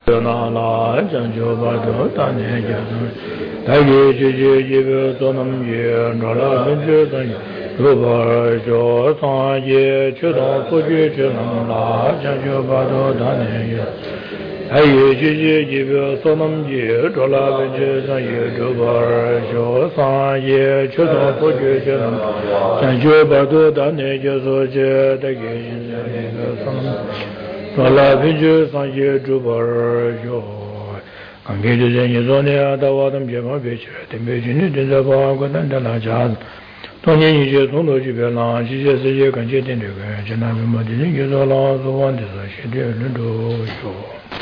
那拉将就把这当年就是，大约就做那么远，那拉本就等于，如果就上也去到过去就能拉将就把这当年远，大约就做那么远，那拉本就等于如果就上也去到过去就能将就把这当年就说这大约现在那个什么。说了平时上学主播就，刚开始人一说呢，到我们街坊别去，对面去你正在保安馆等着拿家子，当年一些从头去别浪，这些事情感觉点这个，就那么么的人就说老是往的说，现在人都说。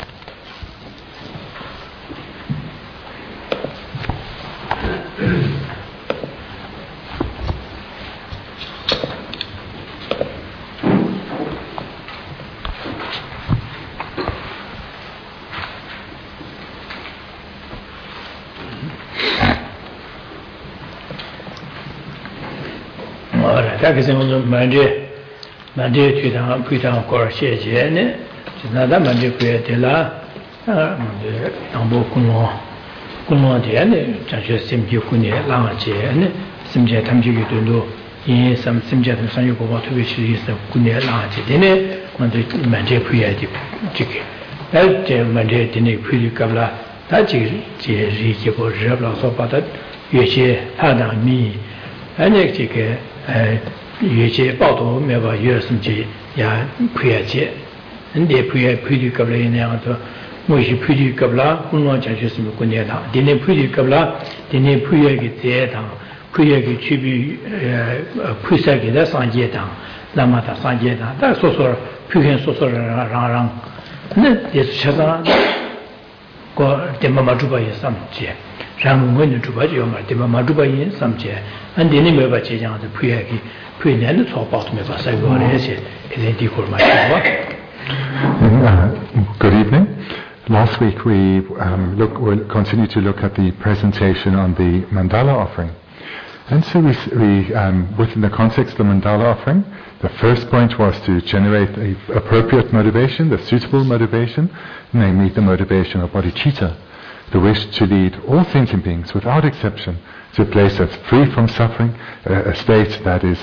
大概是我们满地推堂过谢节呢，就那咱满地不要的啦，当部公路的呢，讲说什么叫过年浪节呢？什么叫他们这个对路，因什么叫他们上有国宝特别是是过年浪节的呢？我们满地不要的这个，这满地的那不的干了，他这日结果热不了，说把它有些他当米，那这个有些报道没把有什么节也不要节，人家不的干了那样子。我是配的干了，公路讲就是什么过年堂，今天配的干了，今天配一个节堂，配一个区别配三个的上节堂，那么他上节堂，但说配很说让，那也是吃上，我对妈妈主办也上节，然后我的主办就嘛，对妈妈主办也上节，俺今天没把节这样子配一个配年的草包都没把三个那些，一点地块嘛，是吧 ？Good evening. Last week we we'll continue to look at the presentation on the mandala offering. And so we within the context of the mandala offering, the first point was to generate an appropriate motivation, the suitable motivation, namely the motivation of bodhicitta, the wish to lead all thinking beings without exception to a place that's free from suffering, a state that is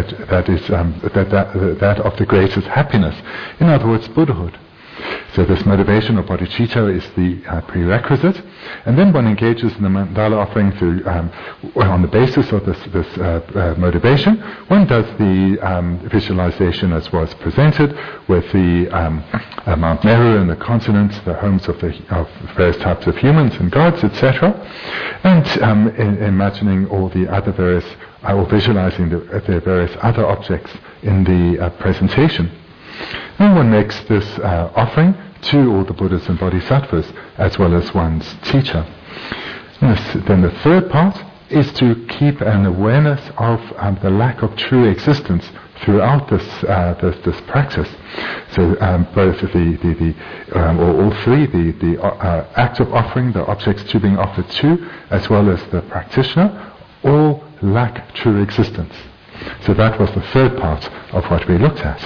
that of the greatest happiness. In other words, Buddhahood. So this motivation of bodhicitta is the prerequisite, and then one engages in the mandala offering through, on the basis of this motivation. One does the visualization as was presented, with the Mount Meru and the continents, the homes of various types of humans and gods, etc., and imagining all the other various, or visualizing the various other objects in the presentation. And one makes this offering to all the Buddhas and Bodhisattvas, as well as one's teacher. Then the third part is to keep an awareness of the lack of true existence throughout this practice. So both or all three, the act of offering, the objects to being offered to, as well as the practitioner, all lack true existence. So that was the third part of what we looked at.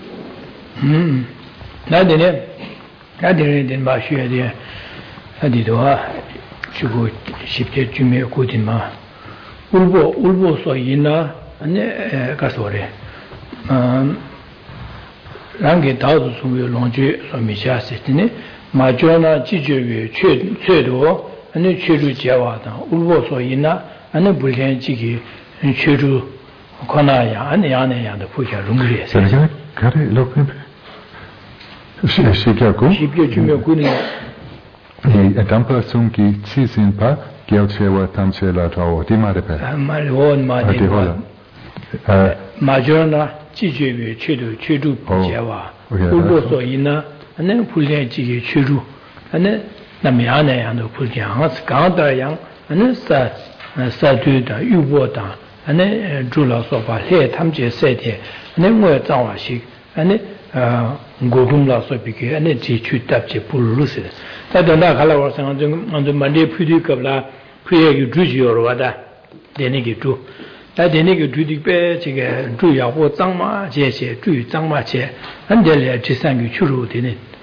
那的嘛学的，那的话，这个习得就没有固定嘛。乌波所以呢，那个说的，让给导致所有龙居所没下些的呢，马脚呢，记住于最多，那确实结瓦的，乌波所以呢，那不连这个确实可那样那样的不像容易些。 Dampa sungi chisinpa gyauchewa tamchela tawo dimarepe. Malihon Majorna Chijubi Chidu Jewa. Ubo so ina, and then Pulian Chi Chiru, and then Namiana and the Pulian, Skanda Yang, and then Satu, Ubota, and then Jula Sopa, here Tamje said here, and then where Tawashi, and then Gogumla Sopiki, and then Chichu Tapche Pulusi. That the Nakala was on the Monday Pudicabla, Pria you drew your water, then you do. That the nigger drew the bed, drew your what Zangma, Jesse, drew Zangma chair, and then just sang you churu in it.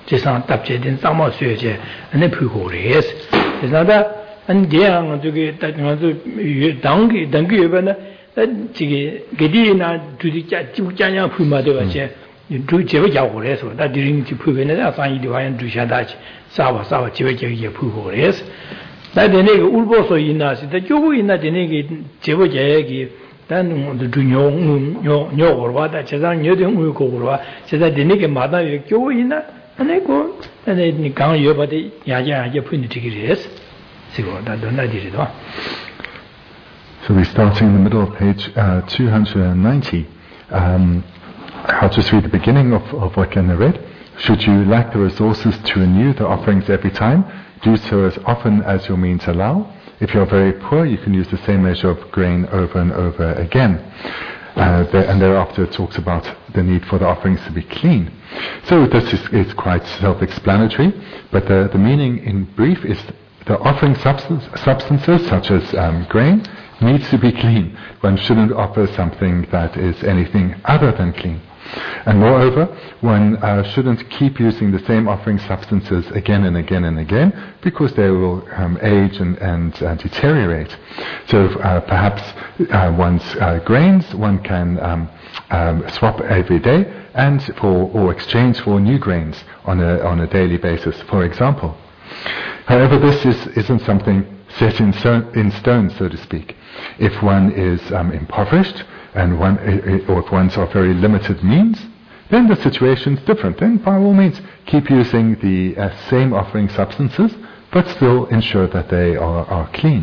제상 답제된 상마 수여제 안에 불고래스 그래서 안디양 저기 따가서 당기 여번에 저기 게디나 두디자 지부자냐 불마도 같이 두 제가 야고래서 나 드링지 부변에 아산이 디와인 두샤다지 사와 제베제게 불고래스 나데네 울보소 이나시 다 교부 이나 데네게 제베제게 단 두뇨 와다 제상 여등 우고와 제가 데네게 마다 교부 이나 아니고 아니 강 여바데 야야게 푼디기레스 시고 다 don나디리도. So we're starting in the middle of page 290. I'll just read the beginning of what Ken read. Should you lack the resources to renew the offerings every time, do so as often as your means allow. If you're very poor, you can use the same measure of grain over and over again. And thereafter it talks about the need for the offerings to be clean. So this is quite self-explanatory, but the meaning in brief is the offering substances such as grain needs to be clean. One shouldn't offer something that is anything other than clean. And moreover, one shouldn't keep using the same offering substances again and again and again, because they will age and deteriorate. So perhaps one's grains one can swap every day or exchange for new grains on a daily basis, for example. However, this isn't something set in stone, so to speak. If one is impoverished, or if one's of very limited means, then the situation's different. Then by all means keep using the same offering substances, but still ensure that they are clean.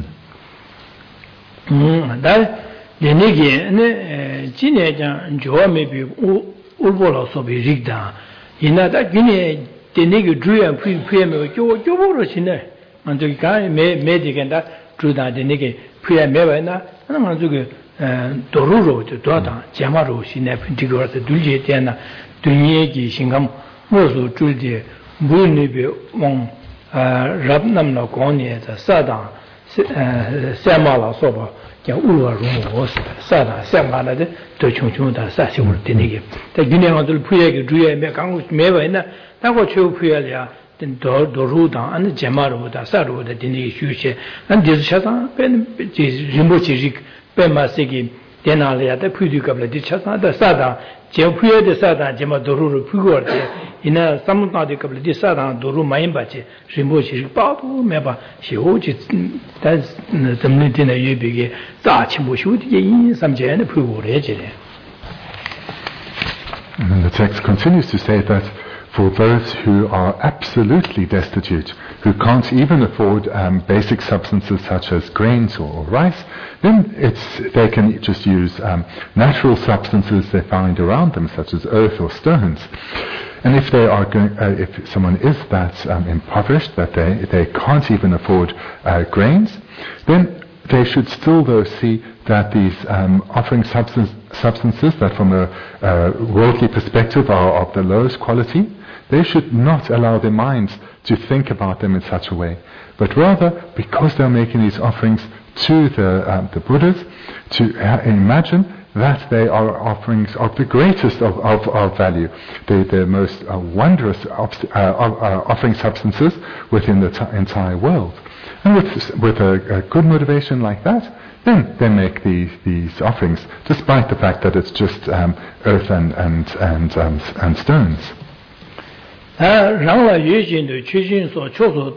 도루로 도다 제마로 신내 핀티고서 둘제때나 둘예기 신감 모수 줄제 무니비 몽 랍남나 고니에서 사다 세마라 소바 야 우르와로 사다 세마라데 더 총총다 사시물 되네게 다 기내가들 푸예게 주예메 강고 매바이나 다고 최우 푸야랴 도루다 안 제마로다 사로다 되네 휴셰 안 디스샤다 벤 림보치직 Pemasiki, Denalia, the Pudicable, the Chasada Sada, Jepuya de Sada, Jema Doru Pugorte, in a Samutanticable de Sada, Doru Maimbache, Shimbochi, Patu, Meba, Shihochi, that's the Militina Yubigi, Dachimbushi, some Jan Pugore. And the text continues to say that for those who are absolutely destitute, who can't even afford basic substances such as grains or rice, then they can just use natural substances they find around them, such as earth or stones. And if they are if someone is that impoverished that they can't even afford grains, then they should still though see that these offering substances that from a worldly perspective are of the lowest quality, they should not allow their minds to think about them in such a way, but rather, because they're making these offerings to the Buddhas, to imagine that they are offerings of the greatest of value, the most wondrous offering substances within the entire world. And with a good motivation like that, then they make these offerings, despite the fact that it's just earth and stones. Rangla Yujin to Chujin so Choso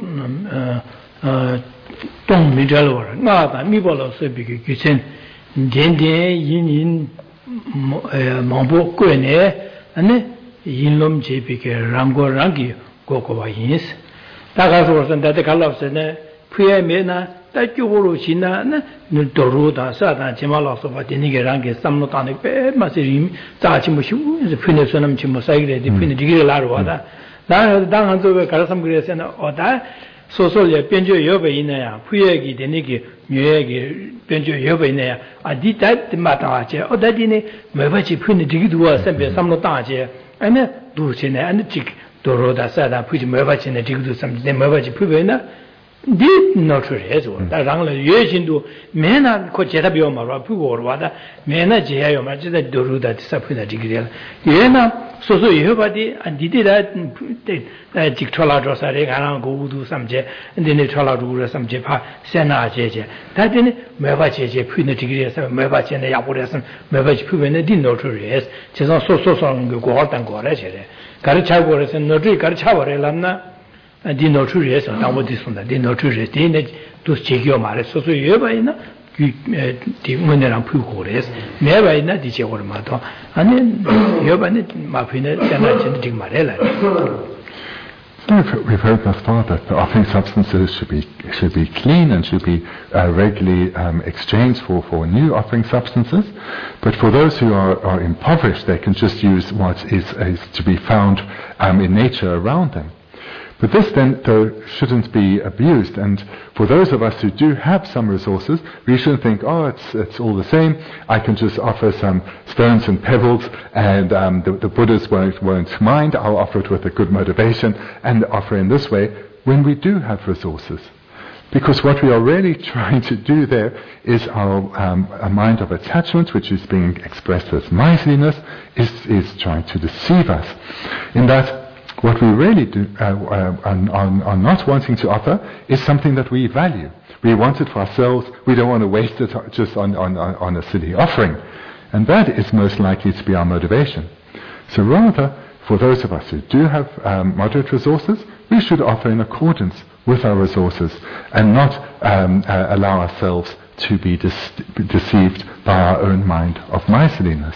Dong Mijalo, Nada, Mibolo Sebiki, Kitchen, Dende, Yin Mambo Quene, and Yinlum Jepik, Rango Rangi, Gokova Yins. Tagas and that the Kalos and Pia Mena, that you will see Doruda, Satan, Chimalos of Atiniga Rangi, Samnotanic, Masirim, Tachimushu, the Punisunum Chimosagre, the Punidigil Larwada. Down over Karasam Grace and Oda, so Penjo Yobaina, Puyagi, the Niki, Muegi, Penjo Yobaina, I did that the Matache, or that in a Mavachi Punidigua, some Notache, and a Dulcine and the chick, Doroda Sada, put Mavachi and a chick to some Mavachi Pubena, Did not raise one. That Rangla Yeshindu, Mena Cochetabio, Pugo, Wada, Mena Jeo, Majida Duru that Sapuna Digriel. Yena, so everybody, and did that Dictola Drosare, go do some jet, and then the Tola do some jepa, Sena Jeje. That in Mevache, Puna Tigris, Mevache and Yapuras, Mevach Puven, did not raise. She's also so strong, go out and go register. Garchagoras and Nodri Garchavarelana. And did not raise on our disfunda, did not raise to check your marriage. So you ever in the winner and Pucores, never in a teacher or matter, and then you have a Mapina and Marella. So we've heard thus far that the offering substances should be clean and should be regularly exchanged for new offering substances. But for those who are impoverished, they can just use what is to be found in nature around them. But this then, though, shouldn't be abused. And for those of us who do have some resources, we shouldn't think, it's all the same. I can just offer some stones and pebbles, and the Buddhas won't mind. I'll offer it with a good motivation and offer in this way when we do have resources. Because what we are really trying to do there is a mind of attachment, which is being expressed as miserliness, is trying to deceive us. In that, what we really do are not wanting to offer is something that we value. We want it for ourselves. We don't want to waste it just on a silly offering. And that is most likely to be our motivation. So rather, for those of us who do have moderate resources, we should offer in accordance with our resources and not allow ourselves to be deceived by our own mind of miserliness.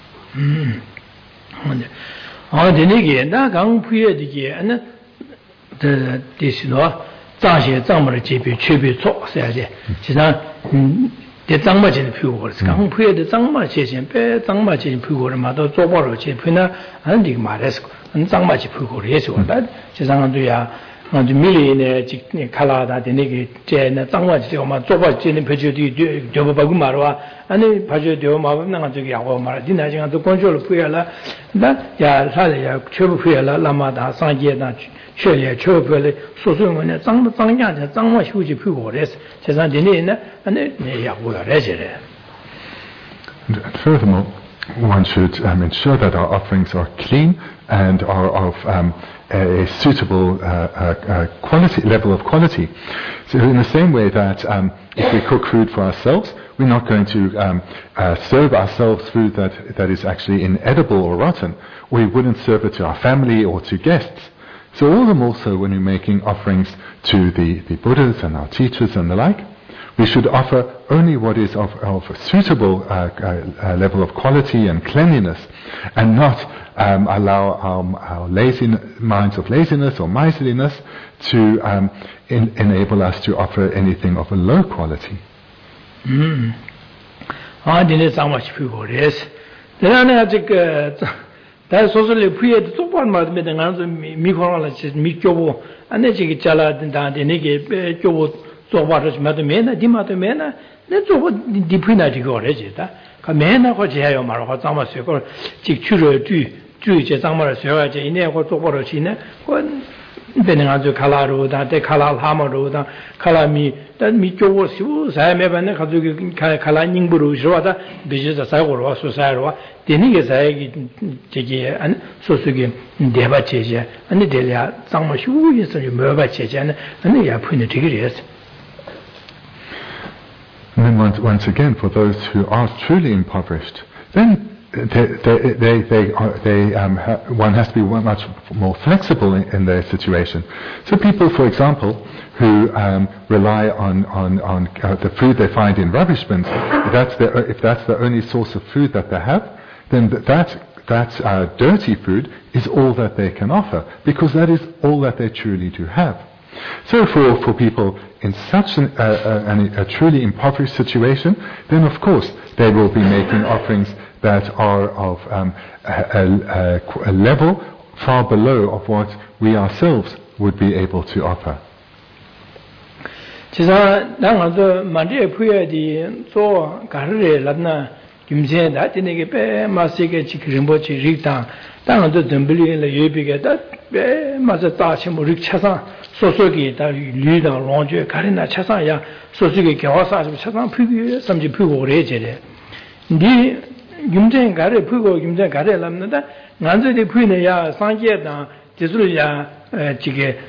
Denigi, Nagang Puya, and the Disno, Zashi, Zamar, Chibi, Talk, said, she's not the Zangmach in Pugors, Gang Puya, the Zangmach in Pe, Zangmach in Pugur, Mado, Zoboro, Chipina, and the Mares, and Zangmach Pugur, yes, or that, she's on the million Kalada, the Nigi, Jen, Zangmach, Zoba, Jin, Pejudi, Jobagumara. And then Pajo de Omar to Yawama, Dinajang to control Puella, that Ya Chobu Puella, Lamada, Sanjana, Chelia, Chopele, Sosun, Zangyan, Zangma Shuji Pugores, Chazandina, and then Yawa resident. Furthermore, one should ensure that our offerings are clean and are of a suitable quality level of quality. So in the same way that if we cook food for ourselves, we're not going to serve ourselves food that is actually inedible or rotten. We wouldn't serve it to our family or to guests. So all the more so when we're making offerings to the Buddhas and our teachers and the like, we should offer only what is of a suitable level of quality and cleanliness, and not allow our minds of laziness or miserliness to enable us to offer anything of a low quality. I didn't so much people, yes. Then I think that's also the period to one month with an answer, Mikola, Miko, and then she Chala, and the Niki, so what is Madamena, Dimatamena, that's what the Pina go regita. Kamena, what you have, Mara, Thomas, Chicuro, Jewish, Samara, Serra, in there, what to water China, depending on the Kalaro, that the Kalal Hamaro, that Kalami, that Miko was used, I remember Kalaning Buru, Shota, Bijis, Sagor, Susara, the niggas I and Sosugi, Devacheja, and the Delia, Samashu, is a Mervacheja, and they are putting degrees. And then once again, for those who are truly impoverished, then one has to be much more flexible in their situation. So people, for example, who rely on the food they find in rubbish bins, if that's the only source of food that they have, then that dirty food is all that they can offer, because that is all that they truly do have. So for people in such a truly impoverished situation, then of course they will be making offerings that are of a level far below of what we ourselves would be able to offer. 맞아 다치모 릭차상 소소기 다 리다 롱제 가리나 차상야 소소기 겨와서 차상 피기 섬지 피고 그래제래 니 김전 가래 피고 김전 가래 남는다 난저디 피네야 상계다 지술야 지게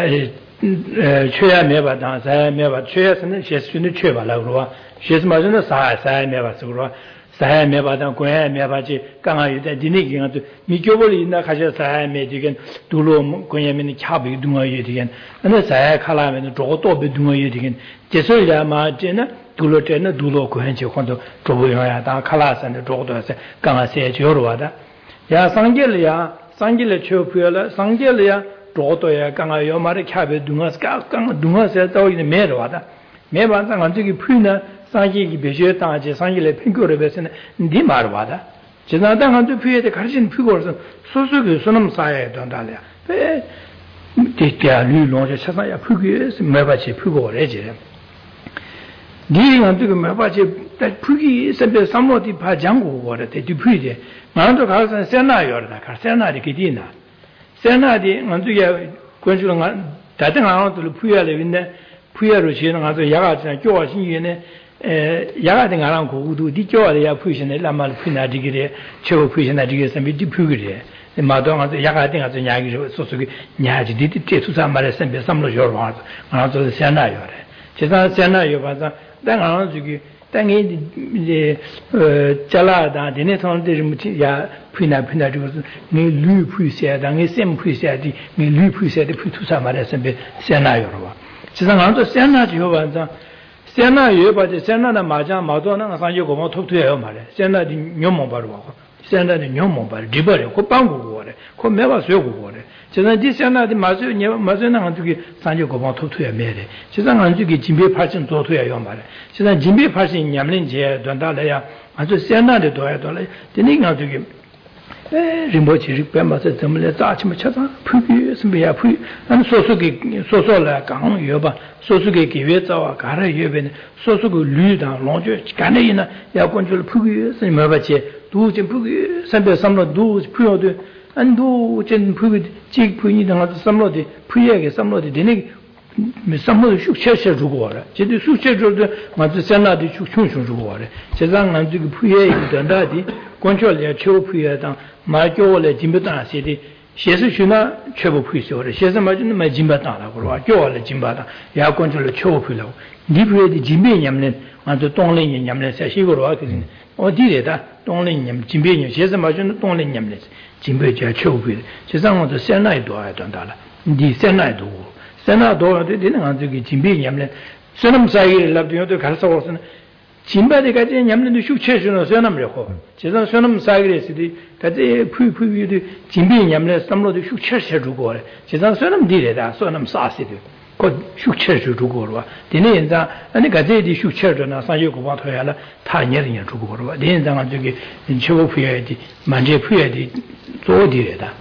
최야 매바다 사야 매바 최야서는 제수는 최발라고 그러와 제스마저는 사야 매바서 그러와 사야 매바다 고야 매바지 강아유대 디니기가 미교벌이 있나 가셔 사야 매디겐 둘로 고야면이 캬비 둥어이 디겐 근데 사야 칼라면 저것도 베둥어이 디겐 제설야 마제나 둘로 때는 둘로 고현지 혼도 조보야 다 칼라산데 저것도 강아세 저러와다 야 상gel이야 상gel의 최표라 상gel이야 저것도야 강아요 말에 캬비 둥어스까 강 둥어세 떠있는 매로와다 매반상 안쪽이 풀나 상기기 배셔 땅아지 상기를 핑거를 배서는 네 말와다 지나당 한두 피에데 가르친 피고서 소소기 소놈 사야 된다래 배 대대야 류롱제 차사야 피기에서 매바치 피고래지 니가 그 매바치 피기 선배 삼로디 파장고 거래 대피데 나도 가서 세나요다 가세나리 기디나 세나디 만두야 권주랑 다른 아무도 피야래 근데 피야로 지는 가서 야가지나 교화 신이네 야가된 가랑 고구도 디교와야 푸시네 라말 푸나디기래 최고 푸시나디게서 미디 푸기래 마도가서 야가된 가서 야기로 소소기 냐지 디디 투사 말에서 삼로 줘와 나도 세나요래 제가 세나요 봐서 당하는 주기 땅에 이제 잘라다 되네 손들 야 푸나 주고서 네 류푸시야 당에 셈 푸시야디 네 류푸시야디 푸투사 말에서 세나요로 지상 안도 세나지 요반자 세나 예바지 세나나 마자 마도나 상제 고모 톡투예요 말에 세나디 뇽모 바로 와고 세나디 뇽모 바로 디버래 고 빵고 거래 고 매바 쇠고 거래 지난디 세나디 마즈나 한두기 상제 고모 톡투예 매래 지상 한두기 진비 팔신 도투예요 말에 지난 진비 팔신 냠린제 돈달래야 아주 세나디 도야 돌래 되니가 한두기 림보치 림바서 점을 자치면 찾아 푸기 선배야 푸 안 소소기 소소라 강 여바 소소기 기회자와 가라 여베는 소소기 류다 롱주 간에이나 야권줄 푸기 선배바치 두진 푸기 선배 삼로 두 푸요도 안두 진 푸기 직 푸니 등하고 삼로디 푸이에게 삼로디 되니 삼로 숙체셔 주고 와라 제도 숙체 줘도 맞지 세나디 숙충충 주고 와라 제상 안 주기 푸이에 된다디 권철이야 초푸이에다 마교월에 진배다 세디 셰스슈나 최고 푸이쇼래 셰스 맞는 마 진배다라고 그러와 교월에 진배다 야권절로 초푸이라고 니브레디 진배냠는 아주 동랭이 냠는 세시고로 하거든 어디에다 동랭이 진배냐 셰스 맞는 동랭이 냠는 진배자 초푸이 세상으로 세나이도 해야 된다라 니 세나이도 세나도 되는 안쪽이 진배냠는 선음 사이를 납도도 가르쳐서는 진바데 가지 냠는도 슈체주는 선음이고 제가 선음 사이레스디 가지 푸푸비도 진비 냠는 삼로도 슈체셔 주고 제가 선음 디레다 선음 사시도 그 슈체주 주고로 되는 인자 아니 가지디 슈체주나 상여고 봐토야라 타녀는 주고로 되는 장은 저기 최고 푸야디 만제 푸야디 조디레다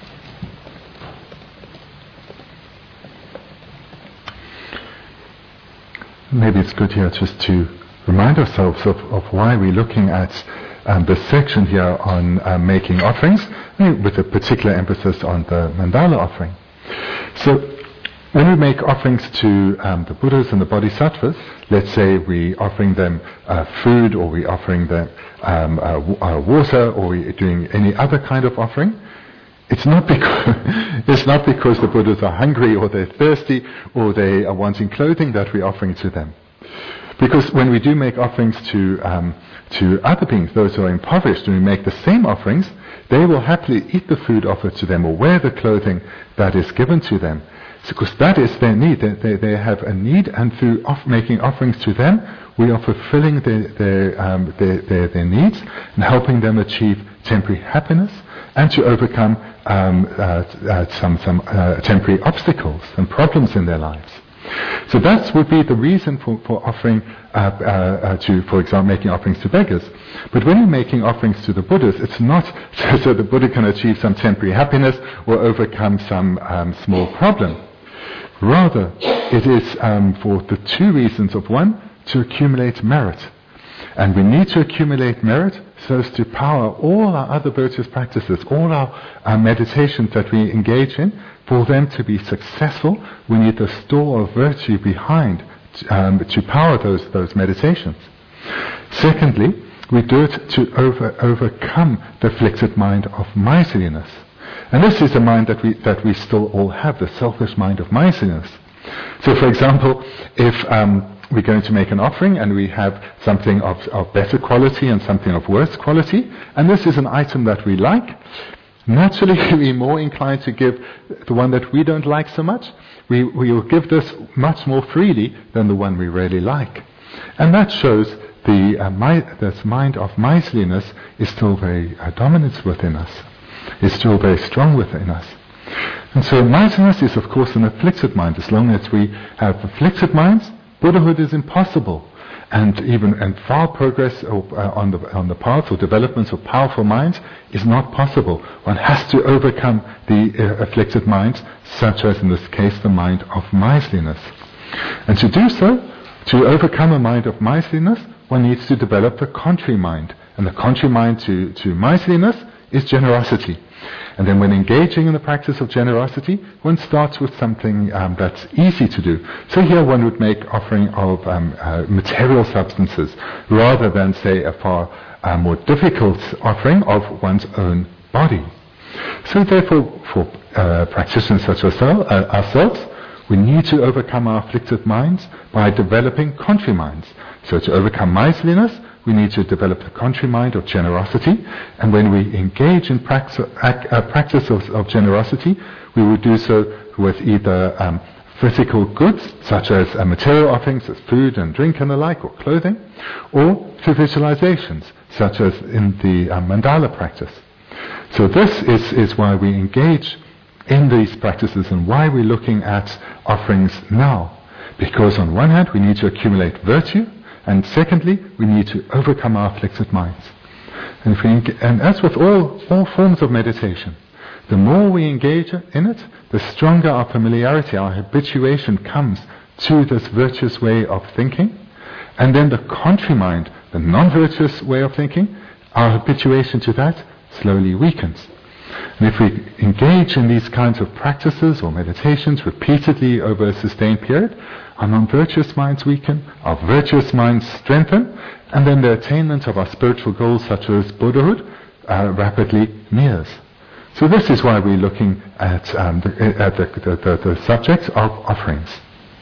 Maybe it's good here just to remind ourselves of why we're looking at this section here on making offerings, with a particular emphasis on the mandala offering. So, when we make offerings to the Buddhas and the Bodhisattvas, let's say we're offering them food, or we're offering them water, or we're doing any other kind of offering, it's not because the Buddhas are hungry, or they're thirsty, or they are wanting clothing that we're offering to them. Because when we do make offerings to other beings, those who are impoverished, and we make the same offerings, they will happily eat the food offered to them or wear the clothing that is given to them. Because that is their need. They have a need, and through making offerings to them, we are fulfilling their needs and helping them achieve temporary happiness and to overcome some temporary obstacles and problems in their lives. So that would be the reason for offering for example, making offerings to beggars. But when you're making offerings to the Buddhas, it's not so the Buddha can achieve some temporary happiness or overcome some small problem. Rather, it is for the two reasons of one, to accumulate merit. And we need to accumulate merit so as to power all our other virtuous practices, all our meditations that we engage in. For them to be successful, we need the store of virtue behind to power those meditations. Secondly, we do it to overcome the afflicted mind of miserliness. And this is a mind that we still all have, the selfish mind of miserliness. So, for example, if we're going to make an offering and we have something of better quality and something of worse quality, and this is an item that we like, naturally we're more inclined to give the one that we don't like so much. We will give this much more freely than the one we really like. And that shows this mind of miserliness is still very dominant within us. It's still very strong within us. And so miserliness is of course an afflicted mind. As long as we have afflicted minds, Buddhahood is impossible. And far progress on the path or development of powerful minds is not possible. One has to overcome the afflicted minds, such as in this case the mind of miserliness. And to do so, to overcome a mind of miserliness, one needs to develop the contrary mind. And the contrary mind to miserliness is generosity. And then when engaging in the practice of generosity, one starts with something that's easy to do. So here one would make offering of material substances, rather than, say, a far more difficult offering of one's own body. So therefore, for practitioners such as ourselves, we need to overcome our afflicted minds by developing contrary minds. So to overcome miserliness, we need to develop the contrary mind of generosity, and when we engage in practice of generosity, we will do so with either physical goods, such as material offerings, as food and drink and the like, or clothing, or through visualizations, such as in the mandala practice. So this is why we engage in these practices and why we're looking at offerings now. Because on one hand, we need to accumulate virtue, and secondly, we need to overcome our afflicted minds. And as with all forms of meditation, the more we engage in it, the stronger our familiarity, our habituation comes to this virtuous way of thinking. And then the contrary mind, the non-virtuous way of thinking, our habituation to that slowly weakens. And if we engage in these kinds of practices or meditations repeatedly over a sustained period, our non-virtuous minds weaken, our virtuous minds strengthen, and then the attainment of our spiritual goals, such as Buddhahood, rapidly nears. So this is why we're looking at the subject of offerings.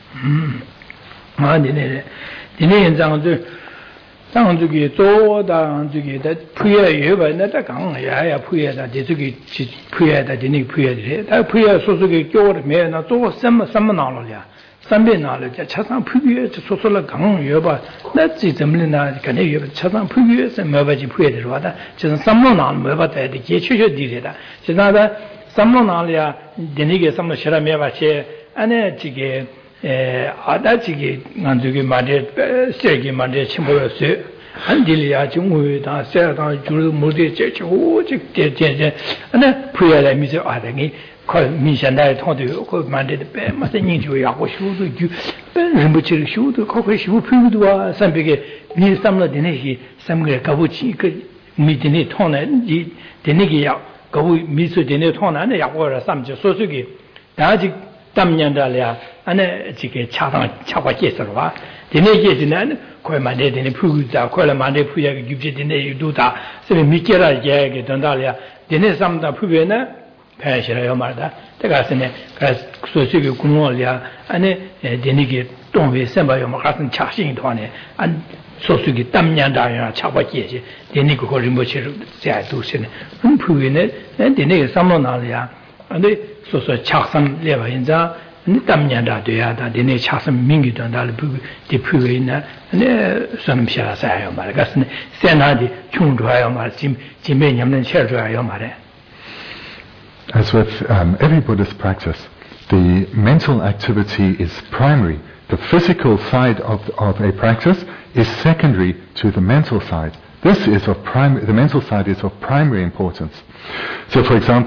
当这个做当这个的配合以后那他讲也配合的这个配合的那个配合的他配合说这个教的没那做什么拿了呀三遍拿了在车上配合就说了讲以后吧那这怎么呢肯定有车上配合是没办法配合的是吧的就是三么拿没办法的解确确的的现在的三么拿了呀的那个什么写了没办法写按呢这个아다 지게 만두게 말에 세게 말에 침보였어요. 안딜이야 중국에다 세다 주로 모두 제고 제제 안에 부여라 미서 아당이 거 미션다에 통도 그 만데도 빼 맞아 인주 야고 쇼도 주 림부치 쇼도 거기 쇼 표도와 삼백에 미 삼라 되네히 삼게 가부치 그 미드니 통네 이 되네기야 거기 미서 되네 통나네 야고라 삼지 소속이 다지 담년달이야 안에 지게 차과 계서와 되네 계지는 거의 만데 되네 푸자 거의 만데 푸야게 규제 되네 유도다 세 미케라 얘기 된다리야 되네 삼다 푸베나 패시라요 말다 때가스네 그래서 소식이 군원이야 안에 되네게 동회 선바요 뭐 같은 차신团에 안 소식이 담년달이야 차과 계지 되네 그거 리모치를 자도시네 푸베네 되네 삼로나리야 안에 소소 차선 레바인자 담년다 돼야다 되네 차선 민기던달 디푸이나 네 선음샤사요 말가스네 세나디 충주하요 말 짐매냠는 셔줘요 말에 As with every Buddhist practice, the mental activity is primary. The physical side of a practice is secondary to the mental side. This is the mental side is of primary importance. So, for example,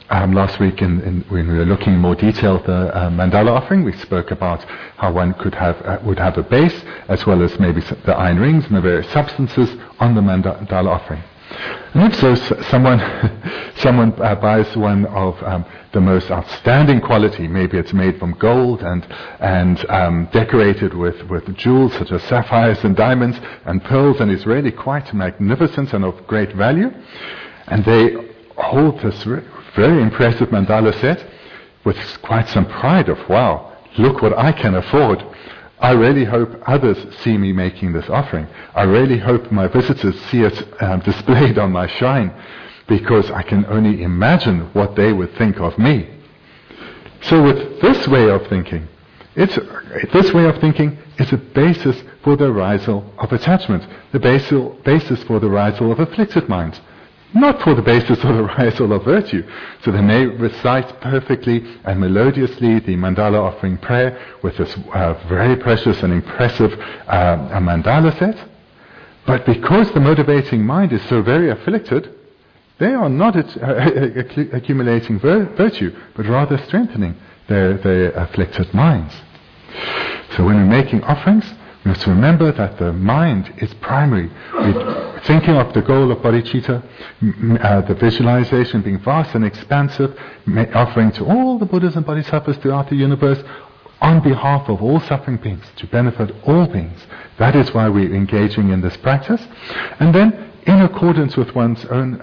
Last week, when we were looking in more detail at the mandala offering, we spoke about how one would have a base, as well as maybe the iron rings and the various substances on the mandala offering. And if so, someone buys one of the most outstanding quality, maybe it's made from gold and decorated with jewels such as sapphires and diamonds and pearls, and is really quite magnificent and of great value, and they hold this very impressive mandala set with quite some pride of, wow, look what I can afford. I really hope others see me making this offering. I really hope my visitors see it displayed on my shrine, because I can only imagine what they would think of me. So with this way of thinking, it's a basis for the arisal of attachment, the basis for the arisal of afflicted minds, not for the basis of the arisal of virtue. So they may recite perfectly and melodiously the mandala offering prayer with this very precious and impressive mandala set, but because the motivating mind is so very afflicted, they are not accumulating virtue, but rather strengthening their afflicted minds. So when we're making offerings, we must remember that the mind is primary. We're thinking of the goal of bodhicitta, the visualization being vast and expansive, offering to all the Buddhas and Bodhisattvas throughout the universe on behalf of all suffering beings, to benefit all beings. That is why we're engaging in this practice. And then, in accordance with one's own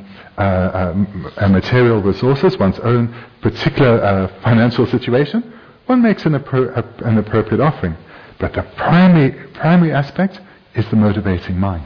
material resources, one's own particular financial situation, one makes an appropriate offering. But the primary aspect is the motivating mind.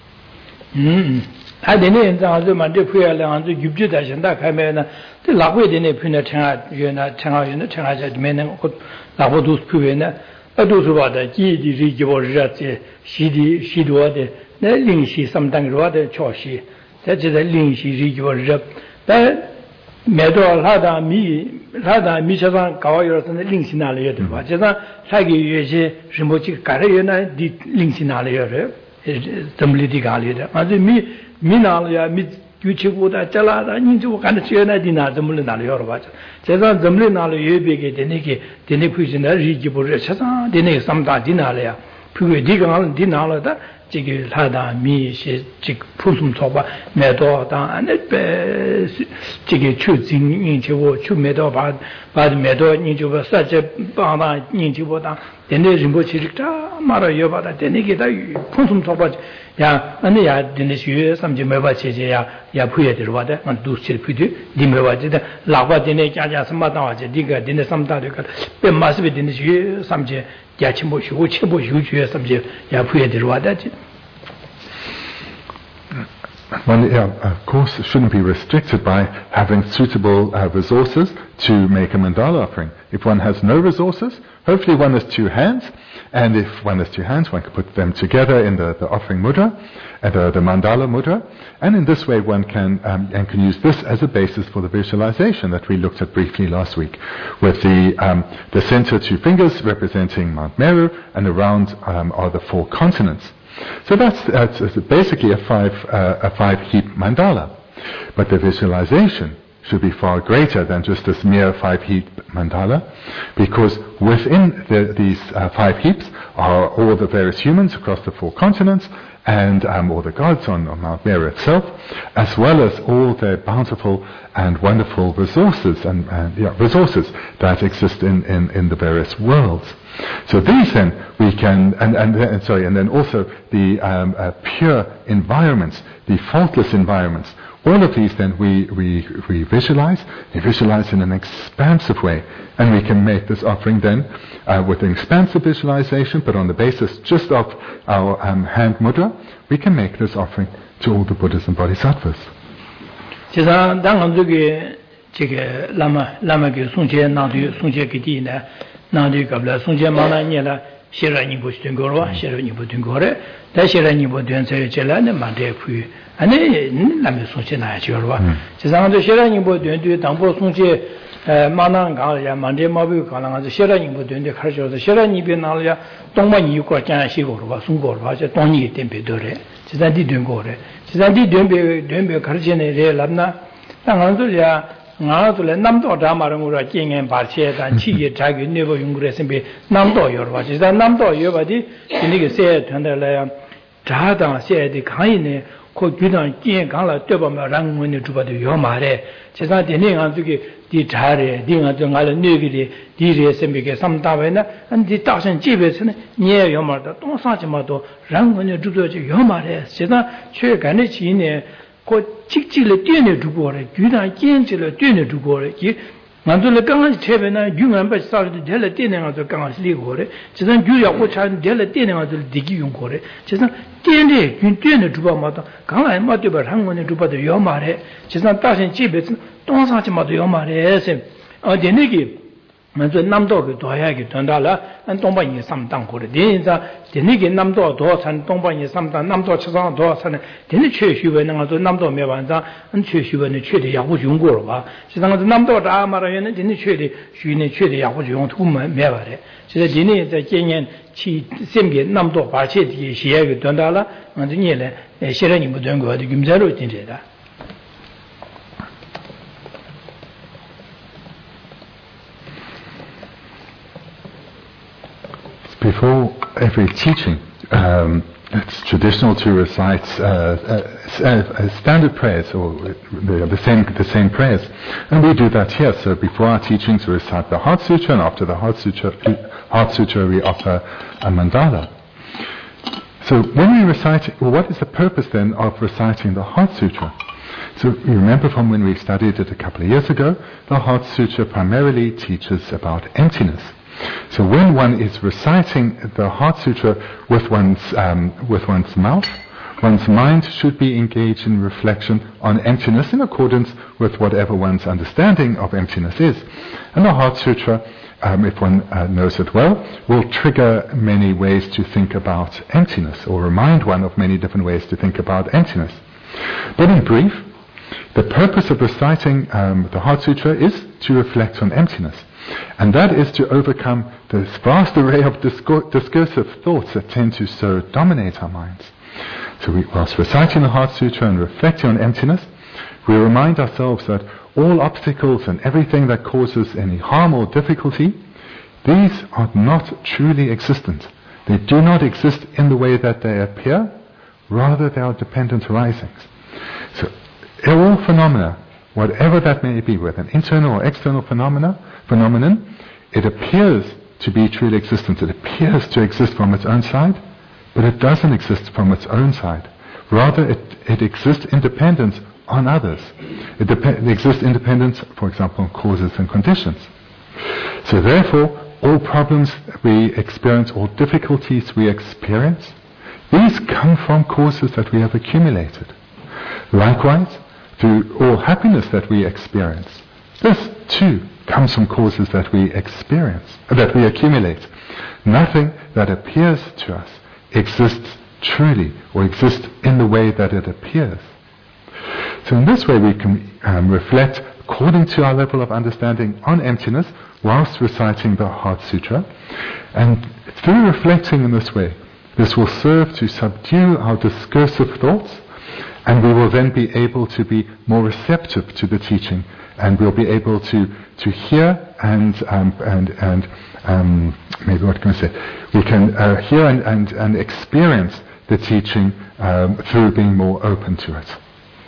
매도 하다 미처럼 가와요서 링신나려 봐. 제가 자기 위해서 심보치 가려나 디 링신나려. 점리디 가려다. 아주 미나려야 미 규칙보다 잘라다 인주 간다 지어나 디나 점을 나려 봐. 제가 점리 나려 예배게 되니게 되네 부지나 리기보를 찾아 되네 삼다 디나려야. 그게 디가 디나려다 지기 하다 미시 즉 풀숨 쳐봐 매도다 안에 지기 추진 인지고 추매도 봐 매도 인지고 사제 바다 인지보다 되네 림보치릭다 말아요 바다 되네게다 풀숨 쳐봐 야 아니야 되네시 삼지 매바 체제야 야 부에 들어와다 안 두실 부디 디매와지다 라바 되네 자자 삼마다와지 디가 되네 삼다도가 배 마스비 되네시 삼지 야침보시고 칠보시고 삼지 야 부에 들어와다지. One, of course, shouldn't be restricted by having suitable resources to make a mandala offering. If one has no resources, hopefully one has two hands, and if one has two hands, one can put them together in the offering mudra, the mandala mudra, and in this way one can use this as a basis for the visualization that we looked at briefly last week, with the center two fingers representing Mount Meru, and around are the four continents. So that's basically a five heap mandala, but the visualization should be far greater than just this mere 5 heap mandala, because within these 5 heaps are all the various humans across the 4 continents, and all the gods on Mount Meru itself, as well as all their bountiful and wonderful resources resources that exist in the various worlds. So these then we can, and then also the pure environments, the faultless environments. All of these then we visualize in an expansive way, and we can make this offering then with an expansive visualization, but on the basis just of our hand mudra, we can make this offering to all the Buddhas and Bodhisattvas. 아니 남의 소체나 지어와 지상도 시라님보 된뒤 당보 송제 만난 가야 만데 마비 가능하지 시라님보 된데 가르쳐서 시라님이 나려야 동만 이유과 장시고로 봐 송고로 봐 동이 템베더래 지산디 된 거래 지산디 된베 가르치네 래 람나 당한도야 나도래 남도 다마랑으로 찡엔 바치에다 치게 자기 네버 용그래서 비 남도 여러와 지다 남도 여바디 이니게 세 된다래야 자다 세디 강이네 고 규단 찡 강라 떼보면 랑문에 주바도 요 말에 제가 되는 저기 디 자래 딩아 좀 알아 네기리 디리에 셈비게 삼다베나 안디 다선 집에서는 니에 요 말다 동사지마도 랑문에 주도지 요 말에 제가 최근에 지네 고 직직을 뛰어내 두고 그래. 규단坚持了 뛰어내 두고 그래. 만들어 강한 체배나 융한배 싸도 될 때는 가서 강한 리고 그래. 지금 규약고 차는 될 때는 가서 디기 용 그래. 지금 뛰어내 뛰어내 두고마다 강한 맞대버 한번에 두고도 요 말해. 지금 다신 집에서 동사지마도 요 말해. 어디네기 먼저 남도가 도야기 된다라 안 동반이 삼당 거래 대인자 대니게 남도 도산 동반이 삼당 남도 처상 도산에 대니 최슈원은 아주 남도 매반자 안 최슈원의 최대 야구 중고로 봐 지상도 남도 다 말하면 대니 최대 슈네 최대 야구 중 투만 매바래 그래서 대니 在今年치 셈게 남도 바체디 시야기 된다라 완전히래 실현이 못된 거 어디 김자로 된다 Before every teaching, it's traditional to recite standard prayers or the same prayers, and we do that here. So before our teachings, we recite the Heart Sutra, and after the Heart Sutra, we offer a mandala. So when we recite, well, what is the purpose then of reciting the Heart Sutra? So you remember from when we studied it a couple of years ago, the Heart Sutra primarily teaches about emptiness. So when one is reciting the Heart Sutra with one's mouth, one's mind should be engaged in reflection on emptiness in accordance with whatever one's understanding of emptiness is. And the Heart Sutra, if one knows it well, will trigger many ways to think about emptiness, or remind one of many different ways to think about emptiness. But in brief, the purpose of reciting the Heart Sutra is to reflect on emptiness. And that is to overcome this vast array of discursive thoughts that tend to so dominate our minds. So whilst reciting the Heart Sutra and reflecting on emptiness, we remind ourselves that all obstacles and everything that causes any harm or difficulty, these are not truly existent. They do not exist in the way that they appear, rather they are dependent arisings. So all phenomena, whatever that may be, whether an internal or external phenomenon, it appears to be truly existent. It appears to exist from its own side, but it doesn't exist from its own side. Rather, it exists independent on others. It exists independent, for example, on causes and conditions. So therefore, all problems we experience, all difficulties we experience, these come from causes that we have accumulated. Likewise, through all happiness that we experience, this too comes from causes that we experience, that we accumulate. Nothing that appears to us exists truly, or exists in the way that it appears. So in this way we can reflect according to our level of understanding on emptiness whilst reciting the Heart Sutra. And through reflecting in this way, this will serve to subdue our discursive thoughts, and we will then be able to be more receptive to the teaching, and we'll be able to hear and maybe what can I say? We can hear and experience the teaching through being more open to it.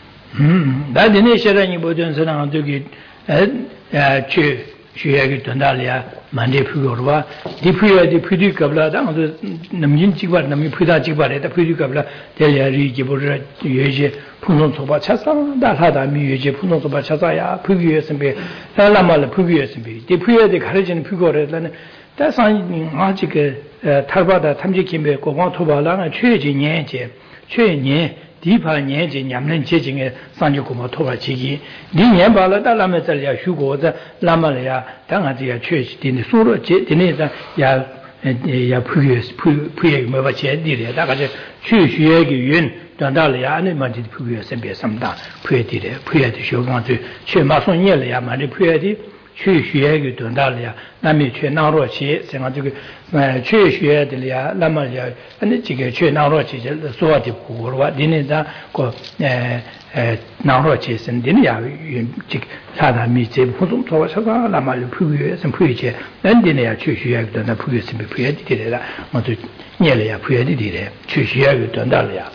Shuyagi Tondalya, Mande Pugorva, the Puya, the Pudu Kabla, the Namjin Chiba, Nami Puda Chiba, the Pudu Kabla, Delia Rigibura, Yuji, Punon Soba Chasa, that had a Muji, Punon Soba Chasaya, Pugius and Be, Lamal Pugius and Be, the Puya, the Karajan Pugor, that's on magic Tarbada, Tamjikimbe, Gomatoba, Chuji Nye, Chuy Deepa Nye, Yamlin Ching, Sanjukuma Toba Chigi, Dinya Bala, Lametalia, Shugo, Lamalia, Tangatia Church, Din Suro, Dineza, Ya Puyas, Puyag Mavache, Diria, Dagaja, Chushuyagi Yun, Dandalia, and Manti Puyas and be some da, Puyati, Puyati Shogan to Chemason Yelia, Mani Puyati, Chushuyagi Dandalia, Nami Chenaro, Senatu, Chushuyadilia, Lamalia, and the Chica Chenaro, the Swati Purva, Dineza, 나로치 선디냐 사람이 제 보통 도와서가 라마를 부여해서 부여제 난디네야 취시해야 나 부여스미 부여디래라 뭐도 녀래야 부여디래 취시해야 된다래야.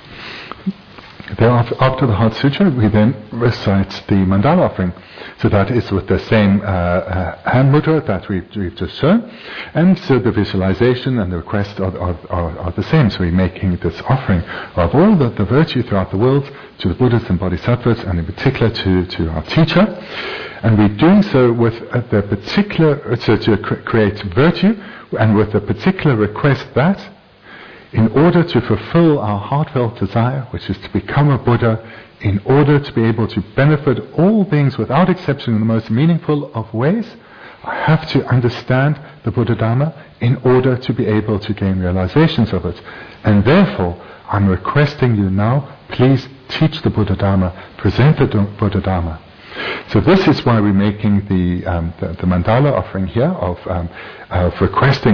After the Heart Sutra, we then recite the mandala offering. So that is with the same hand mudra that we've just shown. And so the visualization and the request are the same. So we're making this offering of all the virtue throughout the world to the Buddhas and Bodhisattvas, and in particular to our teacher. And we're doing so with the particular, to create virtue, and with the particular request that in order to fulfill our heartfelt desire, which is to become a Buddha, in order to be able to benefit all beings without exception in the most meaningful of ways, I have to understand the Buddha Dharma in order to be able to gain realizations of it. And therefore, I'm requesting you now, please teach the Buddha Dharma, present the Buddha Dharma. So this is why we're making the mandala offering here of requesting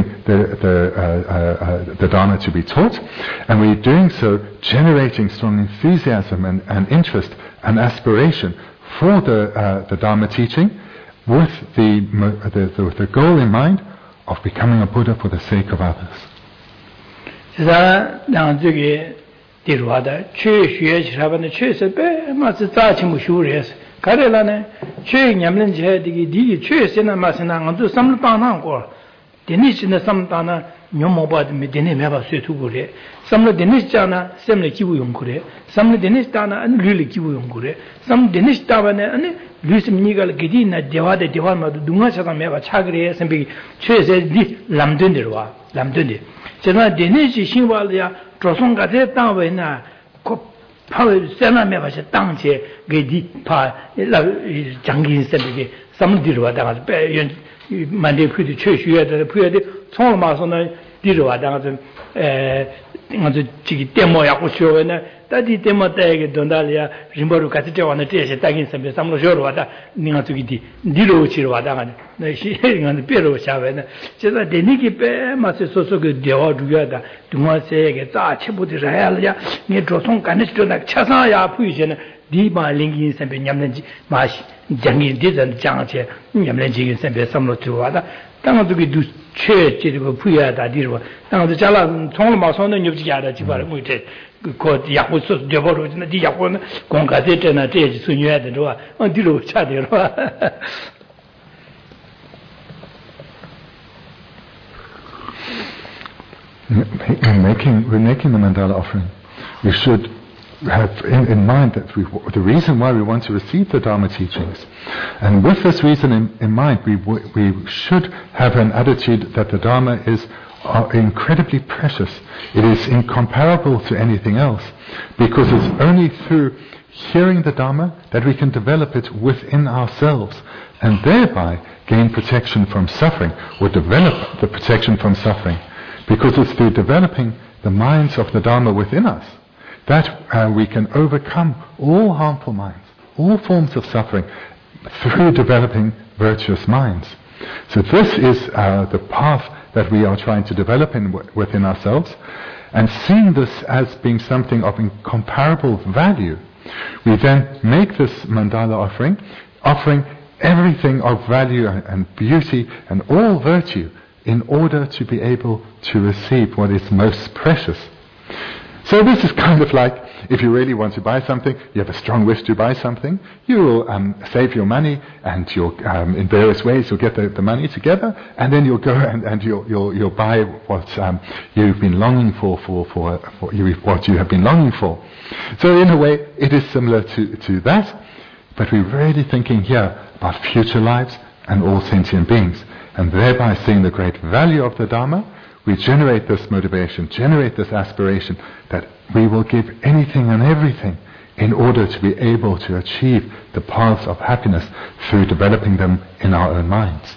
the Dharma to be taught, and we're doing so generating strong enthusiasm and interest and aspiration for the Dharma teaching, with the goal in mind of becoming a Buddha for the sake of others. 가래라네 최 냠는제 디기 최 세나마스나 안도 삼르다나 거 데니스네 삼다나 뇽모바드미 데네 메바 쇠투고레 삼르 데니스잖아 셈레 기부용 그래 삼르 데니스다나 안 류리 기부용 그래 삼 데니스다바네 아니 류스미니갈 기디나 데와데 데와마도 둥아차가 메바 차그레 셈비 최세 디 람든데와 람든데 제가 데니시 신발이야 조선가데 땅웨나 파울 세나메 바시 땅제 게디 파 장긴 세비게 삼디로 와다가 배 만데 푸디 최슈에다 푸에데 총마서는 디로 와다가 아주 지기 데모야고 쇼에나 따디 데모 때게 돈달이야 림버루 같이 저와는 때에 땅인 세비 삼로 쇼로 와다 니가 저기디 디로 치로 와다가 네 시행은 뼈로 샤베나 제가 데니기 배 마세 소소게 데와 두야다 두마세게 자 치부디라야야 니 조송 간에스도나 차사야 푸이제는 디마 링긴 세비 냠는지 마시 장긴 디전 장체 냠는지 세비 삼로 들어와다 땅어두기 두 최제고 부야다 디로 땅어도 잘라 총을 마서는 엽지야다 지바를 뭐이제 그 야고서 되버로는 디 야고는 공가대잖아 제지 순유해야 되더라 디로 차대로 We're making the mandala offering. We should have in mind that the reason why we want to receive the Dharma teachings, and with this reason in mind, we should have an attitude that the Dharma is incredibly precious. It is incomparable to anything else, because it's only through hearing the Dharma that we can develop it within ourselves, and thereby gain protection from suffering, or develop the protection from suffering, because it's through developing the minds of the Dharma within us that we can overcome all harmful minds, all forms of suffering, through developing virtuous minds. So this is the path that we are trying to develop within ourselves, and seeing this as being something of incomparable value, we then make this mandala offering everything of value and beauty and all virtue, in order to be able to receive what is most precious. So this is kind of like, if you really want to buy something, you have a strong wish to buy something, you will save your money, and you'll in various ways you'll get the money together, and then you'll go and you'll buy what you've been longing for what you have been longing for. So in a way, it is similar to that, but we're really thinking here about future lives and all sentient beings, and thereby seeing the great value of the Dharma, we generate this motivation, generate this aspiration that we will give anything and everything in order to be able to achieve the paths of happiness through developing them in our own minds.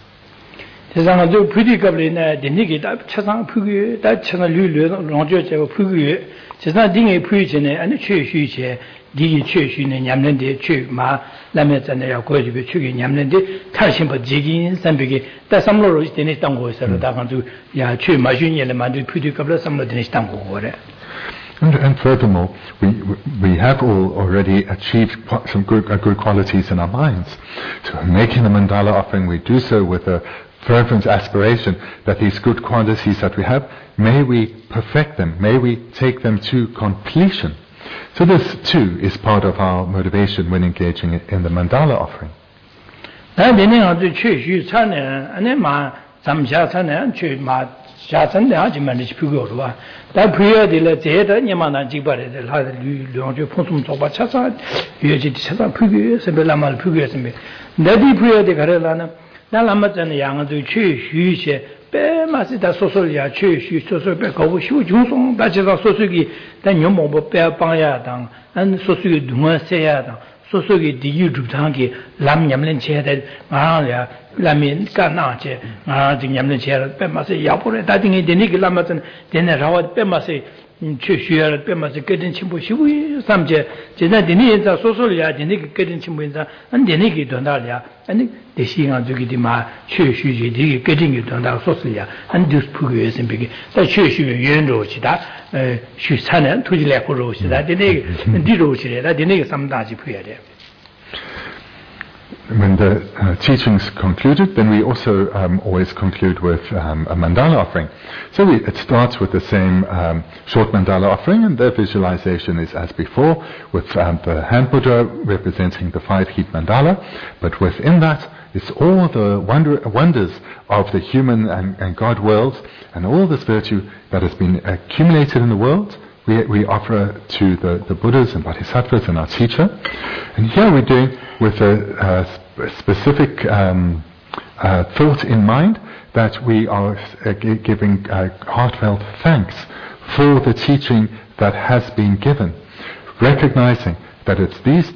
디기 최슈네 냠는데 최마 라면잖아요. 거기에 최기 냠는데 탈심버 지긴 삼백이 다 삼로로 되네 땅고 있어서 다 간주 야 최마준이를 만들 피디급을 삼로 되네 땅고 그래. And furthermore, we have all already achieved some good qualities in our minds. So making the mandala offering, we do so with a fervent aspiration that these good qualities that we have, may we perfect them, may we take them to completion. So this too is part of our motivation when engaging in the mandala offering. 소소기 디유주당기 람냠len 체데 마야 라민 까나체 아 딩냠len 체르 빼마세 야포레 다딩이 데니기 라마든 데네 라와 빼마세 최슈야르 빼마세 깨진 친구 시부 삼제 제나 데니자 소소리아 데니기 깨진 친구인자 안 데니기 돈다랴 아니 대시가 저기디마 최슈지 디기 깨진이 돈다 소소리아 안 디스푸게스 비기 다 최슈의 연로치다 슈산은 투질레코로시다 데니 디로치레다 데니기 삼다지 푸야데. When the teachings concluded, then we also always conclude with a mandala offering. So it starts with the same short mandala offering, and the visualization is as before, with the hand Buddha representing the 5-heat mandala, but within that is all the wonders of the human and God worlds, and all this virtue that has been accumulated in the world. We offer to the Buddhas and Bodhisattvas and our teacher. And here we're doing with a specific thought in mind that we are giving heartfelt thanks for the teaching that has been given, recognizing that it's these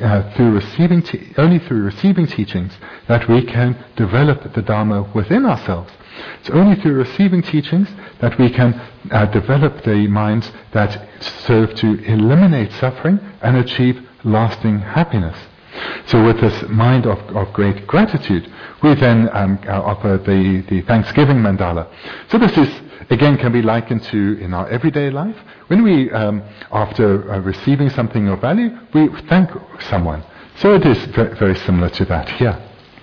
only through receiving teachings that we can develop the Dharma within ourselves. It's only through receiving teachings that we can develop the minds that serve to eliminate suffering and achieve lasting happiness. So with this mind of great gratitude, we then offer the Thanksgiving mandala. So this is, again, can be likened to in our everyday life. When we, after receiving something of value, we thank someone. So it is very, very similar to that here.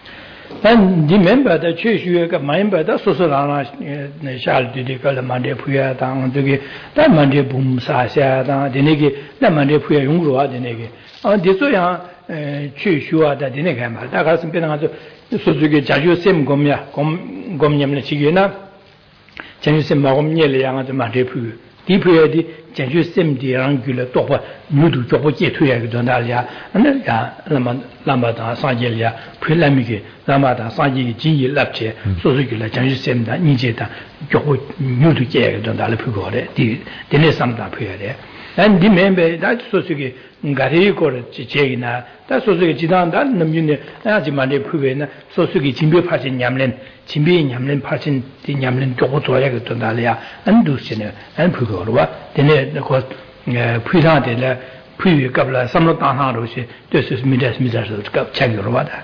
And remember the church you got member that Sosorana shall do the Monday Puya down to get that Monday boom Sasha down the Negi, that Monday Puya Yungua the Negi. On this way, church you are that the Negam, that hasn't been answered. Suzuki Jaju Sim Gomya, Gomyam Chigina, Jaju Sim Magomia Yang at the Monday Puya. Deeply, Jaju Sim the angular topper, new to Topo Jetuya Donalia, and Lambada Sangelia, Pulamiki. Ramada Sanji Ji Lapche, Suzuki, Janju Semda, Nijeta, Joe, new to Jay, don't Alapugore, the Nesamda Puere. And remember that Suzuki, Gariko, China, that Suzuki Jidan, that Namune, Ajimane Puvena, Suzuki, Chimbi Passin Yamlen, Chimbi Yamlen Passin, the Yamlen Jokotoya, Tondalia, and Lucina, and Pugorwa, the court presented previous couple of some of Tanharoshi, this is Midas Midas of Chagrovada.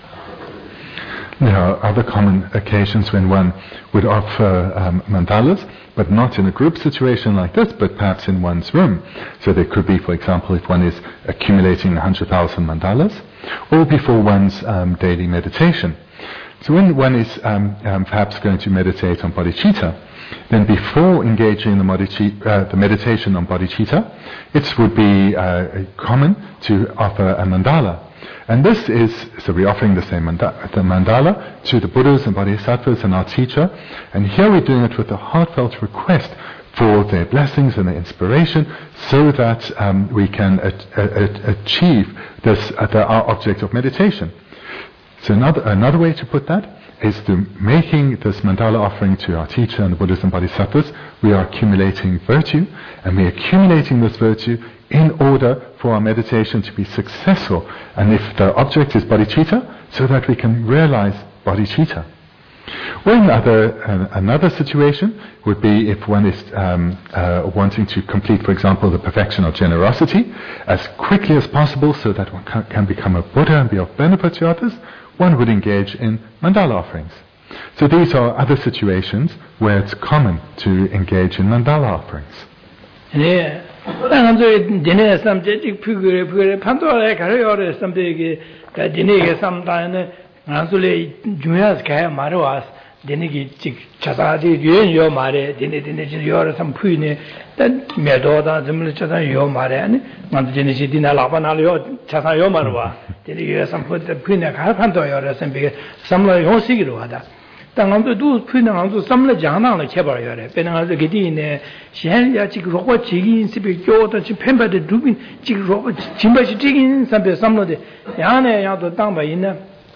There are other common occasions when one would offer mandalas, but not in a group situation like this, but perhaps in one's room. So there could be, for example, if one is accumulating 100,000 mandalas, or before one's daily meditation. So when one is perhaps going to meditate on bodhicitta, then before engaging in the meditation on bodhicitta, it would be common to offer a mandala. And this is, so we're offering the same mandala to the Buddhas and Bodhisattvas and our teacher, and here we're doing it with a heartfelt request for their blessings and their inspiration, so that we can achieve this our object of meditation. So another way to put that is to making this mandala offering to our teacher and the Buddhas and Bodhisattvas, we are accumulating virtue, and we're accumulating this virtue in order for our meditation to be successful, and if the object is bodhicitta, so that we can realize bodhicitta. Or another situation would be if one is wanting to complete, for example, the perfection of generosity as quickly as possible so that one can become a Buddha and be of benefit to others, one would engage in mandala offerings. So these are other situations where it's common to engage in mandala offerings. 네. 당한저 디네 삼제 피그레 판도에 가려요 삼데게 디네게 삼다는 안술에 중요하게 가야 말어 디네기 직 자사지 유연요 말에 디네 요를 삼 푸이네 단 메도다 좀 자사 요 말에 아니 만도 디네시 디나 라바나요 자사 요 말어 디네 요 삼 푸이네 가 판도요 삼비게 삼로 요시기로 하다 당한도 두 푸이나한도 삼로 장나를 쳐버려요 배나한도 게디네 시행야 지금 로고 지긴 스비 교도 지 펜바데 두빈 지금 로고 진바시 지긴 삼베 삼로데 야네 야도 땅바 있나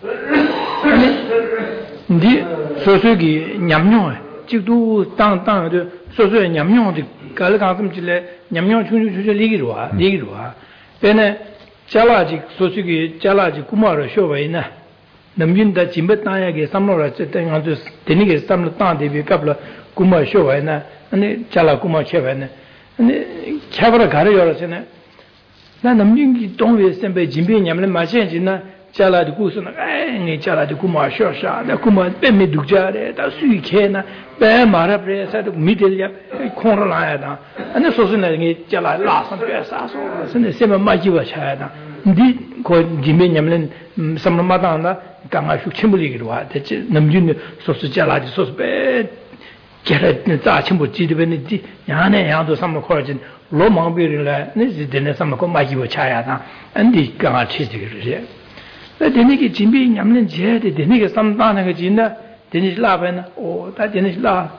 니 소소기 냠뇨 지도 땅땅의 소소의 냠뇨의 갈가슴질에 냠뇨 추추추 리기로와 배네 잘라지 소소기 잘라지 구마로 쇼바이나 남긴다 진베땅에게 삼로라 쨌땡한테 데니게 삼로 땅데비 갑라 구마 쇼바이나 아니 잘라 구마 쳇바이나 아니 캬버라 가려요라세네 나 남긴기 동외 선배 진비 냠을 마셔지나 잘라디 구스나 에니 잘라디 구마 쇼샤 나 구마 빼미 두자레 다 수이케나 빼 마라브레사도 미들야 콘라야다 아니 소스나게 잘라 라선 빼사소 선데 세마 마지바 차야다 디 고 지메냠는 삼마다나 강아슈 침불이기로 와 대체 남준 소스 잘라디 소스 빼 게레 자 침부 지드베니 디 야네 야도 삼마 코르진 로망비르라 니지데네 삼마 고 마지바 차야다 안디 강아 치지기르제 데니게 진비 냠는 제데 데니게 삼다나게 진다 데니 라베나 다 데니 라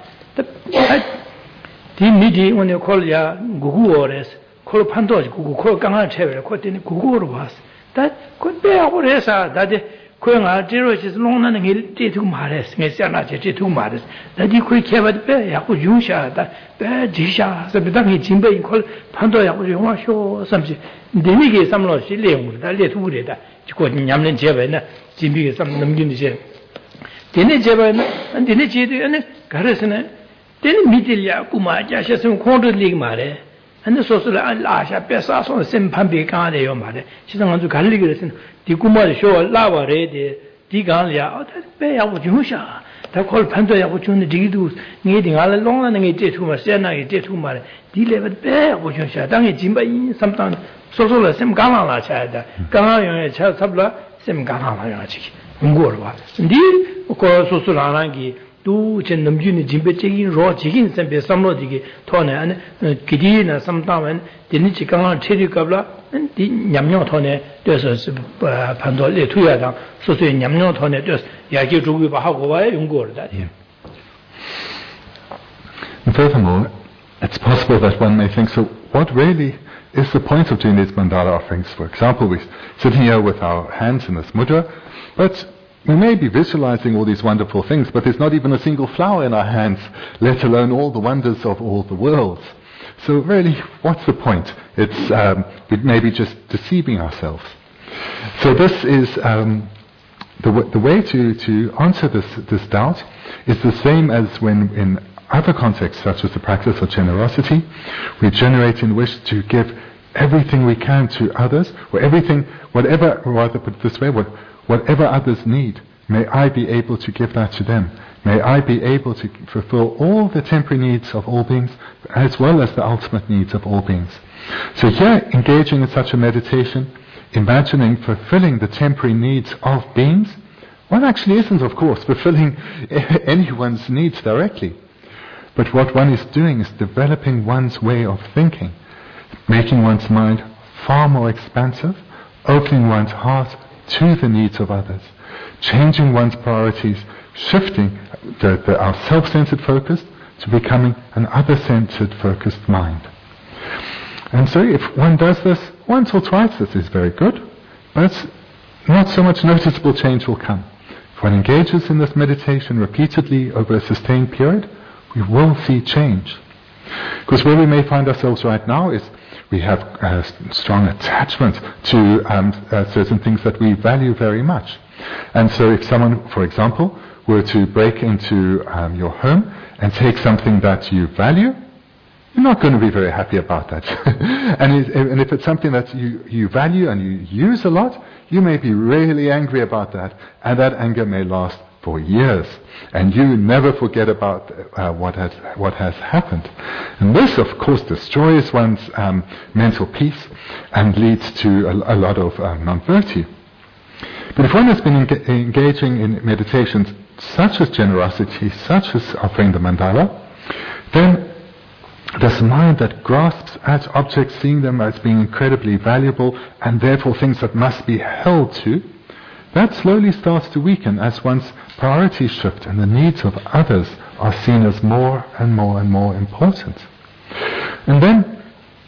디미디 오늘 콜야 구구오레스 콜 판도지 구구 콜 강한 체베 콜 데니 구구오로 봤어 다 콜베오레사 다데 코영아 제로시스 롱나는 게 제투 말했어 메시아나 제투 말했어 다디 코이 케바데 야고 유샤다 베 지샤 서비당이 진베 콜 판도 야고 용화쇼 삼지 데니게 삼로시 레옹다 레투레다 지고 냠는 제베나 진비게 삼 넘기는 제 데네 제베나 데네 제도 아니 가르스네 데네 미딜야 구마 자셔서 콘도리 말해 안데 소소를 알아샤 빼사서 심판비 가래요 말해 시상한주 갈리기를 디구마를 쇼 라바레데 디간이야 빼야고 주샤 다콜 판도야고 주는 디기도 니딩알 롱나는 게 제투마 세나게 제투마 디레베 빼야고 주샤 당에 진바인 삼단 소소를 심 강랑라 차야다 강랑에 차 삽라 심 강랑라 야지 응고를 봐 디 고 소소라랑기 두 전남준이 진배적인 로 지긴 선배 삼로디게 토네 아니 기디나 삼다면 디니치 강한 체리갑라 디 냠뇨 토네 돼서 판도를 투야다 소소의 냠뇨 토네 돼서 야기 주고 하고 와야 연구를 다. Furthermore, it's possible that one may think, so what really is the point of doing these mandala offerings? For example, we're sitting here with our hands in this mudra, but we may be visualizing all these wonderful things, but there's not even a single flower in our hands, let alone all the wonders of all the worlds. So really, what's the point? It's we may be just deceiving ourselves. So this is the way to answer this doubt is the same as when in other contexts, such as the practice of generosity, we generate in wish to give everything we can to others, or everything, whatever, or rather put it this way, whatever others need, may I be able to give that to them. May I be able to fulfill all the temporary needs of all beings, as well as the ultimate needs of all beings. So here, engaging in such a meditation, imagining fulfilling the temporary needs of beings, one actually isn't, of course, fulfilling anyone's needs directly. But what one is doing is developing one's way of thinking, making one's mind far more expansive, opening one's heart to the needs of others, changing one's priorities, shifting our self-centered focus to becoming an other-centered focused mind. And so if one does this once or twice, this is very good, but not so much noticeable change will come. If one engages in this meditation repeatedly over a sustained period, we will see change. Because where we may find ourselves right now is we have a strong attachment to certain things that we value very much. And so if someone, for example, were to break into your home and take something that you value, you're not going to be very happy about that. and if it's something that you value and you use a lot, you may be really angry about that, and that anger may last for years, and you never forget about what has happened. And this, of course, destroys one's mental peace and leads to a lot of non-virtue. But if one has been engaging in meditations such as generosity, such as offering the mandala, then this mind that grasps at objects, seeing them as being incredibly valuable and therefore things that must be held to, that slowly starts to weaken as one's priorities shift and the needs of others are seen as more and more and more important. And then,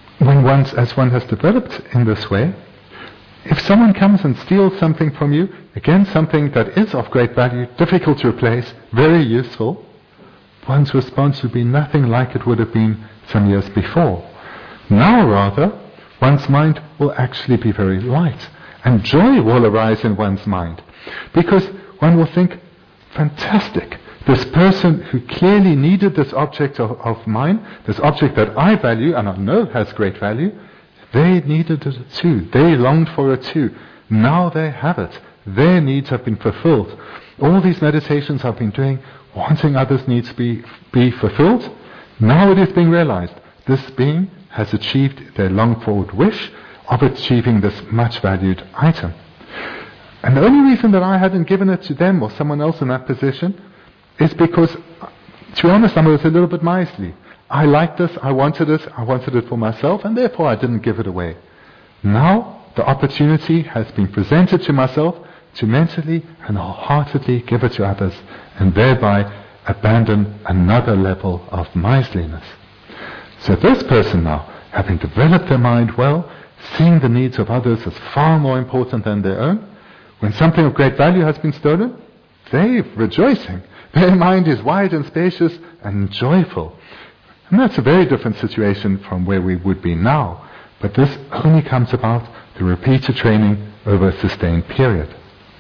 as one has developed in this way, if someone comes and steals something from you, again something that is of great value, difficult to replace, very useful, one's response would be nothing like it would have been some years before. Now rather, one's mind will actually be very light, and joy will arise in one's mind, because one will think, fantastic, this person who clearly needed this object of mine, this object that I value and I know has great value, they needed it too, they longed for it too, now they have it, their needs have been fulfilled. All these meditations I've been doing, wanting others' needs to be fulfilled, now it is being realized. This being has achieved their long-forward wish of achieving this much-valued item. And the only reason that I hadn't given it to them or someone else in that position is because, to be honest, I was a little bit miserly. I liked this, I wanted it for myself, and therefore I didn't give it away. Now, the opportunity has been presented to myself to mentally and wholeheartedly give it to others, and thereby abandon another level of miserliness. So this person now, having developed their mind well, seeing the needs of others as far more important than their own, when something of great value has been stolen, they're rejoicing. Their mind is wide and spacious and joyful. And that's a very different situation from where we would be now. But this only comes about through repeated training over a sustained period.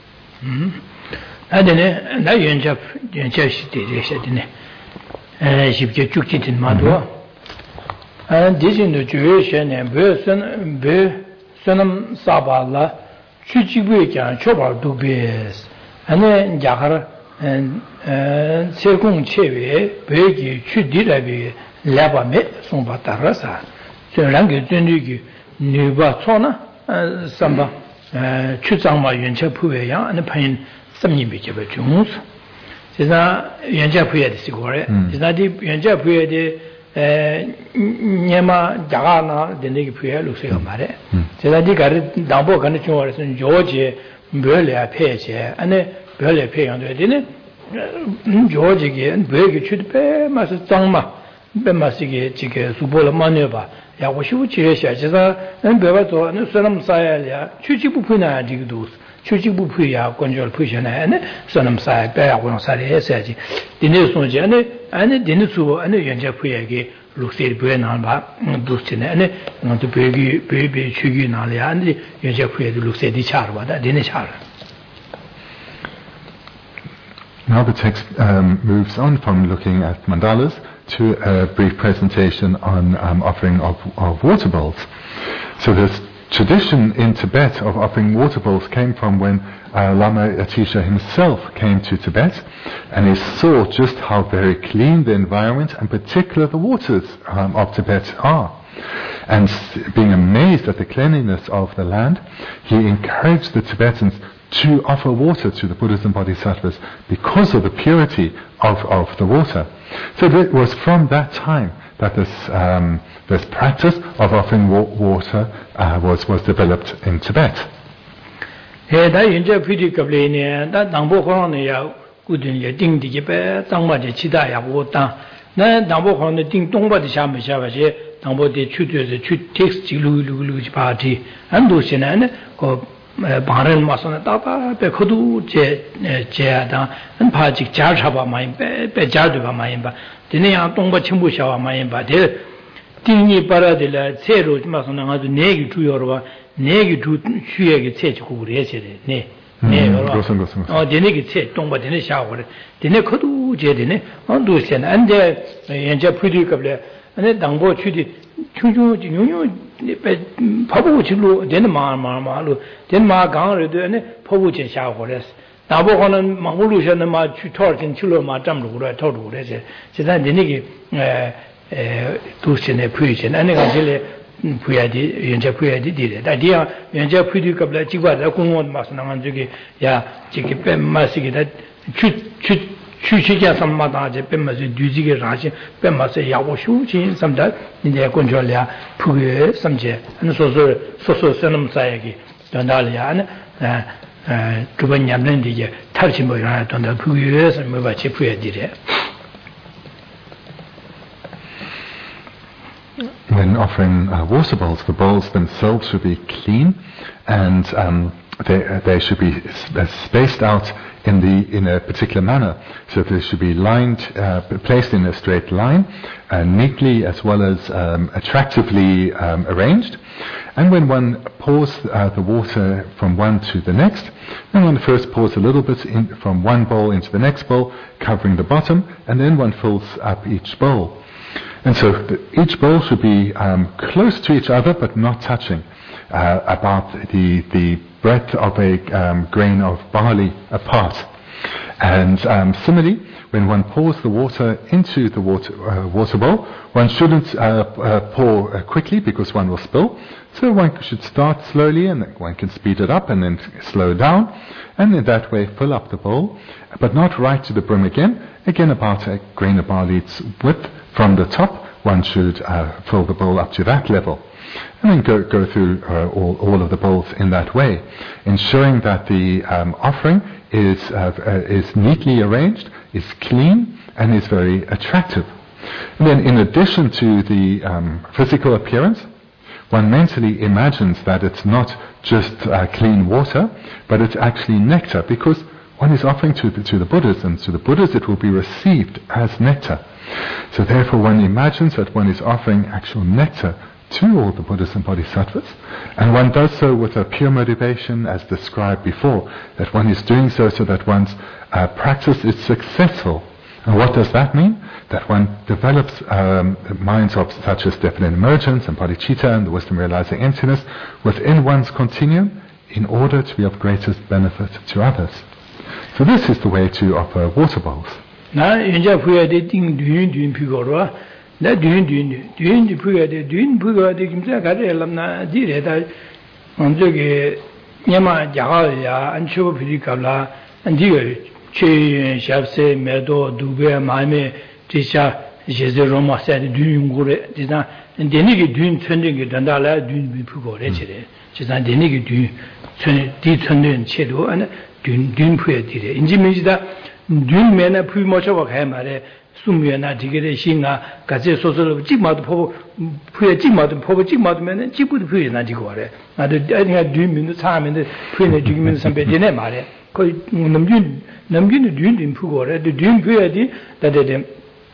Nyama Jagana, the Niki Puya, Lucia Mare. Sedadi Dambo Ganachon, George, Burley, Page, and a Burley pay on the dinner. George again, Burger should pay Master Tangma, Bemasigi, Chike, Subola Maneva, Yawashu Chesha, and Bevato, and Sonam Saya, Chuchipupuna, Digdus. Chuchibu Puya, Conjol Pushan, and Sonam Sai, Bear, one Sari Essay, Dineson Jane, and Dinisu, and the Yanja Puyagi, Lucy Buenamba, Dustin, and to baby Chugi Nalia, and the Yanja Puya, Lucy di Charva, Dinichar. Now the text moves on from looking at mandalas to a brief presentation on offering of water bowls. So this tradition in Tibet of offering water bowls came from when Lama Atisha himself came to Tibet, and he saw just how very clean the environment and particularly the waters of Tibet are. And being amazed at the cleanliness of the land, he encouraged the Tibetans to offer water to the Buddhas and Bodhisattvas because of the purity of the water. So it was from that time that this practice of offering water was developed in Tibet. Baran Masana Tapa, Pekodu, Jada, and Pajik Jarchaba, my Bejarduba Mayimba, Dinea Tonga Chimbusha Mayimba, Tini Paradilla, Zero Masana, the Negi to Yorba, Negi to Shuagi Teku, yesterday, ne, or the Negi said, Tonga Dinesha, the Nekodu Jedine, on Dusan, and there, Yanja predicable, and then Dambo Chudi. Pabu Chilu, Denmark, Denmark, and Pobuchin Shawers, 나보고는 망울루셔는 막 추토르긴 출로마 잠루로 토루래제 제가 되니게 도시네 부이제 아내가 제일 부야디 연재 부야디 디래 다디야 연재 부디 갑라 지과다 공원 마스나만 저기 야 지기 뺨 마시기다 추추추시자 삼마다제 뺨마지 뒤지게 라시 뺨마세 야고슈진 삼다 이제 건절이야 부에 삼제 소소 선음 사야기 don달이야 두번 냠는데 이제 탈지 뭐라 don다 부에서 뭐 같이 부야디래 When offering water bowls, the bowls themselves should be clean, and they should be spaced out in a particular manner. So they should be lined, placed in a straight line, neatly as well as attractively arranged. And when one pours the water from one to the next, then one first pours a little bit from one bowl into the next bowl, covering the bottom, and then one fills up each bowl. And so each bowl should be close to each other but not touching, about the breadth of a grain of barley apart. And similarly, when one pours the water into the water bowl, one shouldn't pour quickly because one will spill. So one should start slowly and one can speed it up and then slow down, and in that way fill up the bowl, but not right to the brim again about a grain of barley's width. From the top, one should fill the bowl up to that level. And then go through all of the bowls in that way, ensuring that the offering is neatly arranged, is clean, and is very attractive. And then in addition to the physical appearance, one mentally imagines that it's not just clean water, but it's actually nectar, because one is offering to the Buddhas, and to the Buddhas it will be received as nectar. So therefore one imagines that one is offering actual nectar to all the Buddhas and Bodhisattvas, and one does so with a pure motivation as described before, that one is doing so that one's practice is successful. And what does that mean? That one develops minds of such as definite emergence and bodhicitta and the wisdom realizing emptiness within one's continuum in order to be of greatest benefit to others. So this is the way to offer water bowls. 나 이제 부여대 띵 피고로 나 düğün 부여대 düğün 부여대 김자 가려람나 디레다 언저게 냐마 야가야 안치고 비리깔라 안디가 최 샵세 메도 두베 마메 디샤 제제 로마사의 düğün고래 디나 데니게 düğün 천정게 단달라 düğün 피고래 지레 지난 데니게 düğün 디 천년 체도 안 düğün 부여디래 인지면지다 düğün면에 부모처가 해 말에 숨면나 디게래 신가 같이 소소로 찍마도 보고 부에 찍마도 보고 찍마도면은 찍부도 부에 나지고 그래 나도 아니가 düğün면도 사면도 부에 죽이면 선배되네 말에 거의 남균의 düğün 부고 그래 düğün 부여디 다데데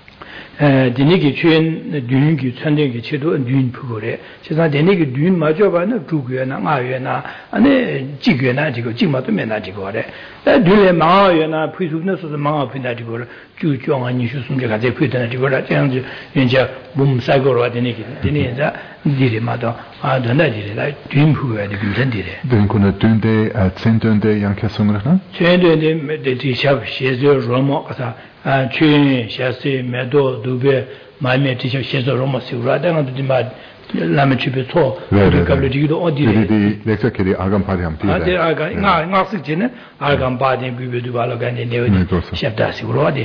데니게 최인 düğün기 천정기 체도 düğün 부고래 세상 데니게 düğün 맞아봐는 두고나 마여나 안에 지겨나 지고 찍마도 맨나지고 그래 düğün에 마여나 부수는서도 마아핀다지고 주정한 이슈 숨제가 제 부드나지고 그래 이제 이제 몸 사고로 되니게 되니자 디리마도 아던다지라 düğün 부고야 되긴데 그는 düğün데 센던데 양캐송을나 센던데 데디샵 시에저 로모 가서 최인 샤세 메도 두베 마이메 티셔 셰서 로마시우라 당도 디마 라메치베 토 그걸로지도 어디에 렉처케리 아감파리 함티 아데 아가 nga sikjene 아감바데 비베도 발로간데 네오니 셰프다시우로 어디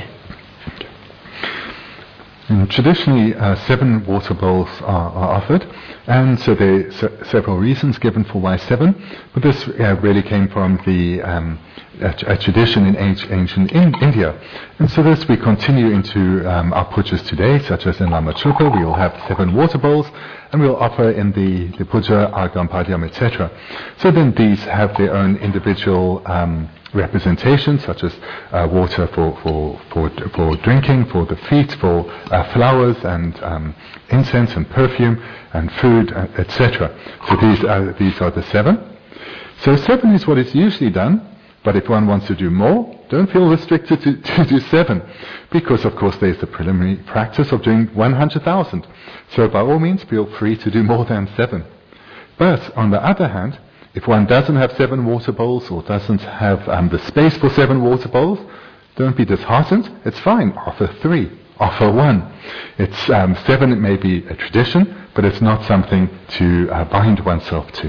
Traditionally, 7 water bowls are offered, and so there are several reasons given for why 7, but this really came from a tradition in ancient India. And so this we continue into our pujas today, such as in Lama Chupa, we will have 7 water bowls, and we'll offer in the puja, Agam Padyam, etc. So then these have their own individual representations, such as water for drinking, for the feet, for flowers and incense and perfume and food, etc. So these are the 7. So 7 is what is usually done, but if one wants to do more, don't feel restricted to do 7, because of course there's the preliminary practice of doing 100,000. So by all means feel free to do more than 7. But on the other hand, If one doesn't have 7 water bowls or doesn't have the space for 7 water bowls, don't be disheartened. It's fine. Offer 3. Offer 1. It's 7. It may be a tradition, but it's not something to bind oneself to.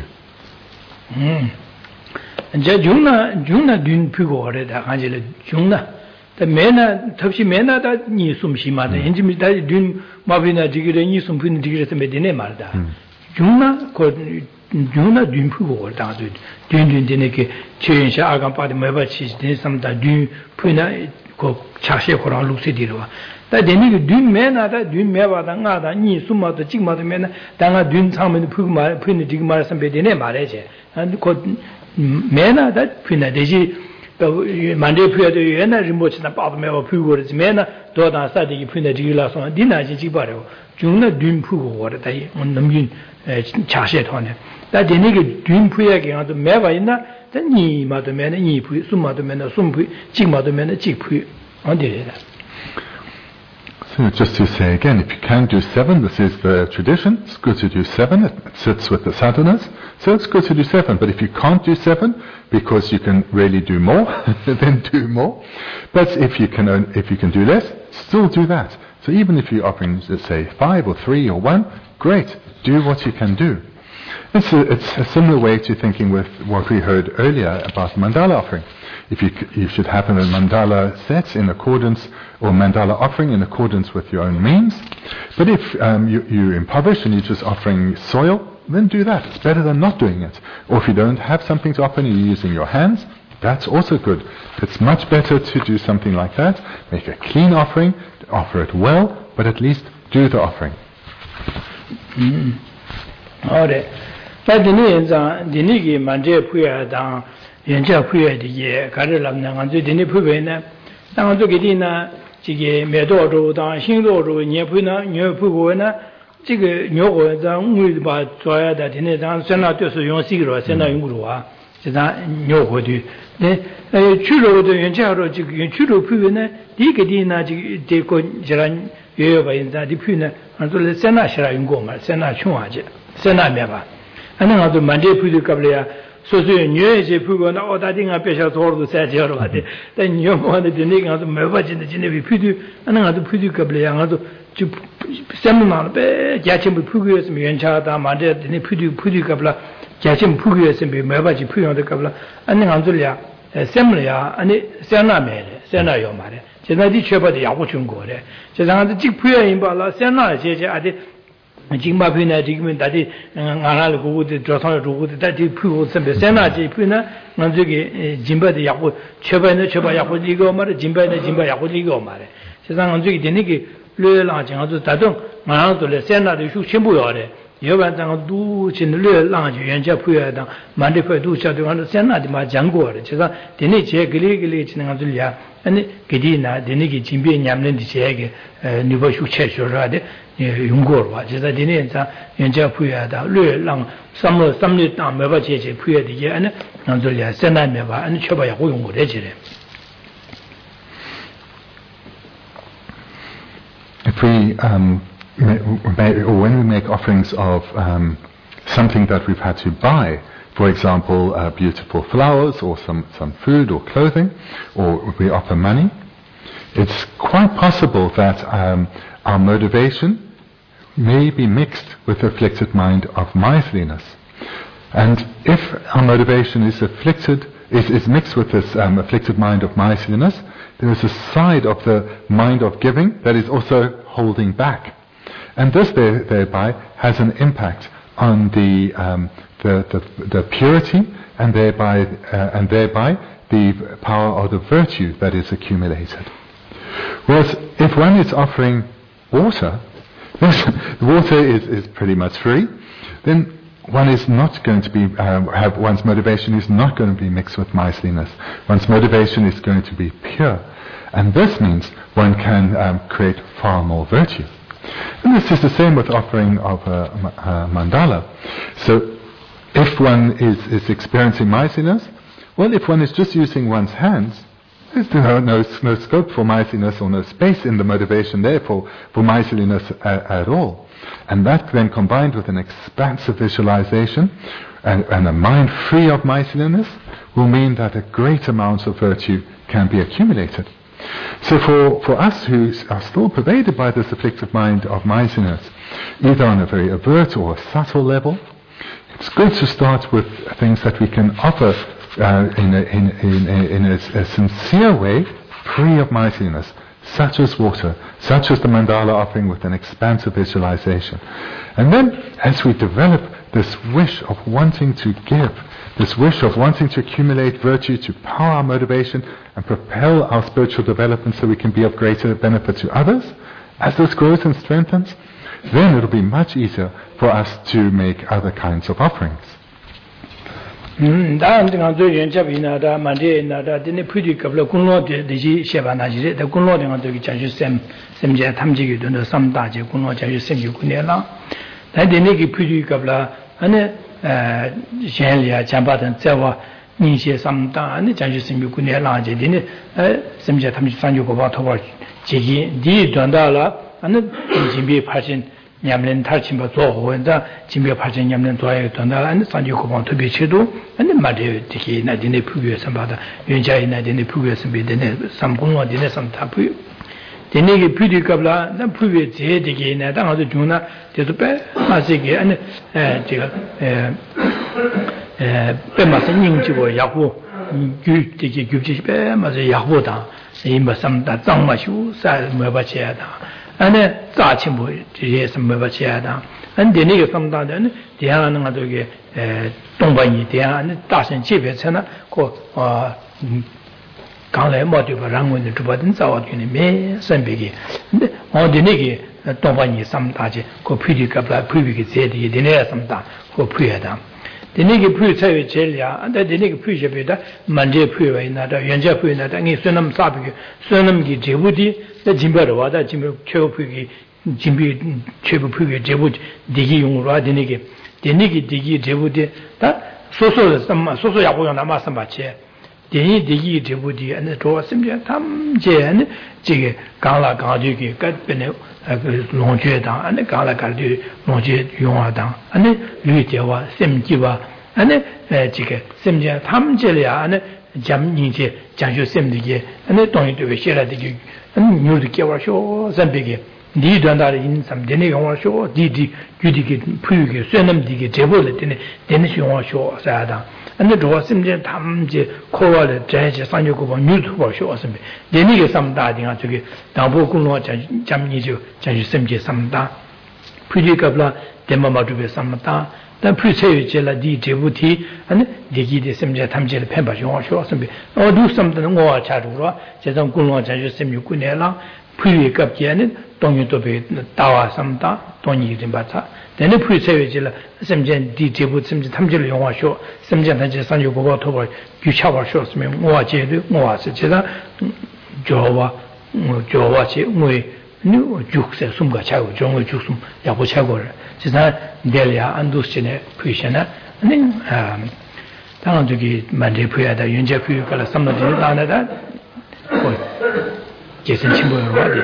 Jungna dun pigo re da Angela Jungna. The mena Topsi mena that ni sum shima the intimate dun Mabina digger ni sum pin digger medine marda. Jungna Jungna dun pigo down to Dun Dineke change Agam Meva cheese, then some that dun puna chashe for Lucy Dilo. That they need dun mena that dun meva than ni summa the chigma the mena, than a dun time in Puma, Puna digmar some bedine marriage. And mena that Puna deji Monday prayer to you and I remote in the bottom of Pugo mena, Dodan study Puna digla son, dinner jibaro, Juna dun pugo water on the moon chashet on it. That the nigger dream prayer again the meva in that, the knee mother man, knee put, some mother man, some chick mother man, chick put on the So just to say again, if you can do 7, this is the tradition, it's good to do 7, it sits with the sadhanas, so it's good to do 7, but if you can't do 7, because you can really do more, then do more. But if you can do less, still do that. So even if you're offering, let's say, 5 or 3 or 1, great, do what you can do. It's a similar way to thinking with what we heard earlier about mandala offering. If you should have a mandala set in accordance, or mandala offering in accordance with your own means. But if you're impoverished and you're just offering soil, then do that. It's better than not doing it. Or if you don't have something to offer and you're using your hands, that's also good. It's much better to do something like that. Make a clean offering, offer it well, but at least do the offering. Alright. But the names are the Nigi Manje Puya down, Yenja Puya the year, Karalam Nanganzu, the Nipuvena, Nanganzu Gedina, Chigi, Medodo, down, Shingo, Nyapuna, Nyapuna, Chig, Nyogo, down with about Soya that in it, and Senator Yon Sigro, Sena Yungua, Nyogo. The Chulo, the Yenjaro, Chulo Puvena, Digadina, Deco Jaran, Yoba in the Puna, until the Sena Shara Yungoma, Sena Chuaja, Sena Meva. And then the Monday Pudu Cablia, so the new Pugo, or that thing I pay out all the sad year about it. Then you wanted the nigger of the Mevach in the Genevieve Pudu, and then the Pudu Cablia, to seminar, Jachim Pugus, Mianchata, Monday, the Pudu Cabla, Jachim Pugus, and Mevach Pudu on the Cabla, and then Anzulia, Semlia, and Sena Mare, Sena Yomare. Jenadi Cheba the Yabuchungo, Jesan the Chick Puya in Bala, Sena, Jay. Jingba Puna, Jigman, that is Anal Good, Drosan Good, that is Poo, Sena, Jipuna, Nanzuki, Jimba the Yaku, Cheba and the Cheba Yakuligo Mare, Jimba and the Jimba Yakuligo Mare. Sesan Anzuki, the Niki, Lula, Tadon, Mananto, the Sena, the Shimbuore, Yovan do Chin Lula Lange, and Japuya, Mandipa do Chadu, Sena, the Majango, Chesa, the Niche, Gilly, Nanzulia, and Gedina, the Niki, Jimbi, Yamlin, the Cheg, Nivashu Cheshire. Yungor, just a dinner, and Japuya, Lang, some lit on Meva Puya the Yan, Nanzulia, Sena Meva, and Chobaya Hungo Regire. If or when we make offerings of something that we've had to buy, for example, beautiful flowers or some food or clothing, or we offer money, it's quite possible that our motivation may be mixed with the afflicted mind of miserliness. And if our motivation is mixed with this afflicted mind of miserliness, there is a side of the mind of giving that is also holding back. And this thereby has an impact on the purity and thereby the power of the virtue that is accumulated. Whereas if one is offering water, water is pretty much free, then one is not going to be, one's motivation is not going to be mixed with miserliness. One's motivation is going to be pure. And this means one can create far more virtue. And this is the same with offering of a mandala. So if one is experiencing miserliness, well, if one is just using one's hands, there's no scope for miserliness or no space in the motivation there for miserliness at all. And that then combined with an expansive visualization and a mind free of miserliness will mean that a great amount of virtue can be accumulated. So for us who are still pervaded by this afflictive mind of miserliness, either on a very overt or a subtle level, it's good to start with things that we can offer in a sincere way, free of miserliness, such as water, such as the mandala offering with an expansive visualization. And then, as we develop this wish of wanting to give, this wish of wanting to accumulate virtue to power our motivation and propel our spiritual development so we can be of greater benefit to others, as this grows and strengthens, then it'll be much easier for us to make other kinds of offerings. 냠len tarchimba zohoenda jimbe paje 냠len zoe donda and sanju ko to be chedo and made tiki na dine pugue sambada yunjai na dine pugue sambe dine samgunwa dine samtapu dine ge pudi kabla na pugue je tiki na da ngado juna de be masige and be masen yingjibo yahu yu tiki gyubji be mas yahu da imba samda zangma shu sa meba che da ane zaachimbo je sambaba chiada an de ne ge samda de de ya na de ge dongba yi de ya ne da shen jie bie chena ko gang lai mo de ba rang wen de ba den zawa de ne me san be ge de o de ne ge dongba yi samda je ko phi de ka ba phi bi ge je de ne ya samda ko phi ya da de ne ge phi chai ye je ya an de ne ge phi je be da man je phi wei na da yan je phi na da ngi sunam sa bi ge sunam gi je bu di 짐벌와 짐벌 최고프기 짐비 최고프기 제부 디기 용으로 되니게 디기 제부디 다 소소를 삼마 소소 야고요 남아서 맞지 디기 제부디 안에 좋았으면 탐제는 지게 강라 강주기 끝변에 그 농주에다 안에 강라 갈디 농주 용하다 안에 유제와 셈지와 안에 지게 셈제 탐제야 안에 잠니제 장쇼 셈디게 안에 동의도 시라디기 뉴드 개와쇼 zambe게 니 단다리 인삼 데네 용와쇼 디디 규디게 푸유게 쇠남디게 제보를 데네 데네 용와쇼 사야다 안데 도와심제 탐제 코와를 제제 상요고 뉴트버쇼 어셈베 데네게 삼다딩아 저기 다보군로 잠니죠 자주 셈제 삼다 푸리갑라 데마마두베 삼다 다 프리세이 제라 디 제부티 아니 디기데 셈제 탐제를 펜바 용와쇼 어셈베 어두 삼드는 거와 차루로 제정 군로 자주 셈유 군에라 프리갑게는 동유도베 다와 삼다 돈이 좀 받자 데네 프리세이 제라 셈제 디 제부 셈제 탐제를 용와쇼 셈제 탐제 상요고고 토버 규차와쇼 어셈 뭐와 제도 뭐와서 제가 조와지 뭐에 뉴 죽세 숨가 차고 종을 죽숨 야고 차고를 지사 델리아 안도스네 푸이샤나 아니 당한 저기 만제 푸야다 윤제 푸유가 삼나지 나나다 계신 친구를 와디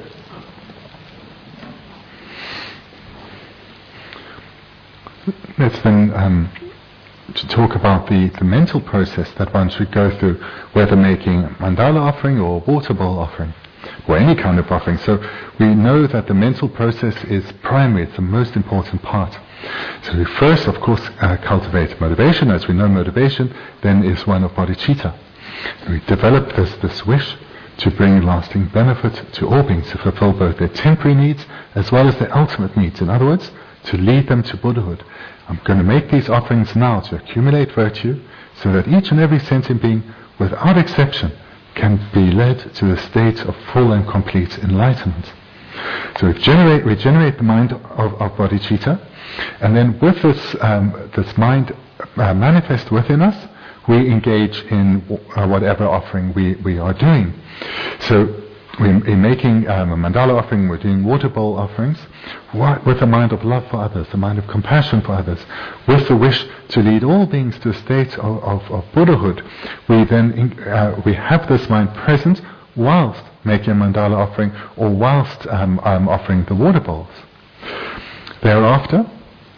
Let's then to talk about the mental process that one should go through, whether making mandala offering or water bowl offering, or any kind of offering. So we know that the mental process is primary, it's the most important part. So we first, of course, cultivate motivation. As we know, motivation then is one of bodhicitta. We develop this wish to bring lasting benefit to all beings, to fulfill both their temporary needs as well as their ultimate needs. In other words, to lead them to Buddhahood. I'm going to make these offerings now to accumulate virtue so that each and every sentient being, without exception, can be led to a state of full and complete enlightenment. So we generate the mind of bodhicitta, and then with this mind manifest within us, we engage in whatever offering we are doing. So in making a mandala offering, we're doing water bowl offerings, with a mind of love for others, a mind of compassion for others, with the wish to lead all beings to a state of Buddhahood. We then we have this mind present whilst making a mandala offering or whilst offering the water bowls. thereafter,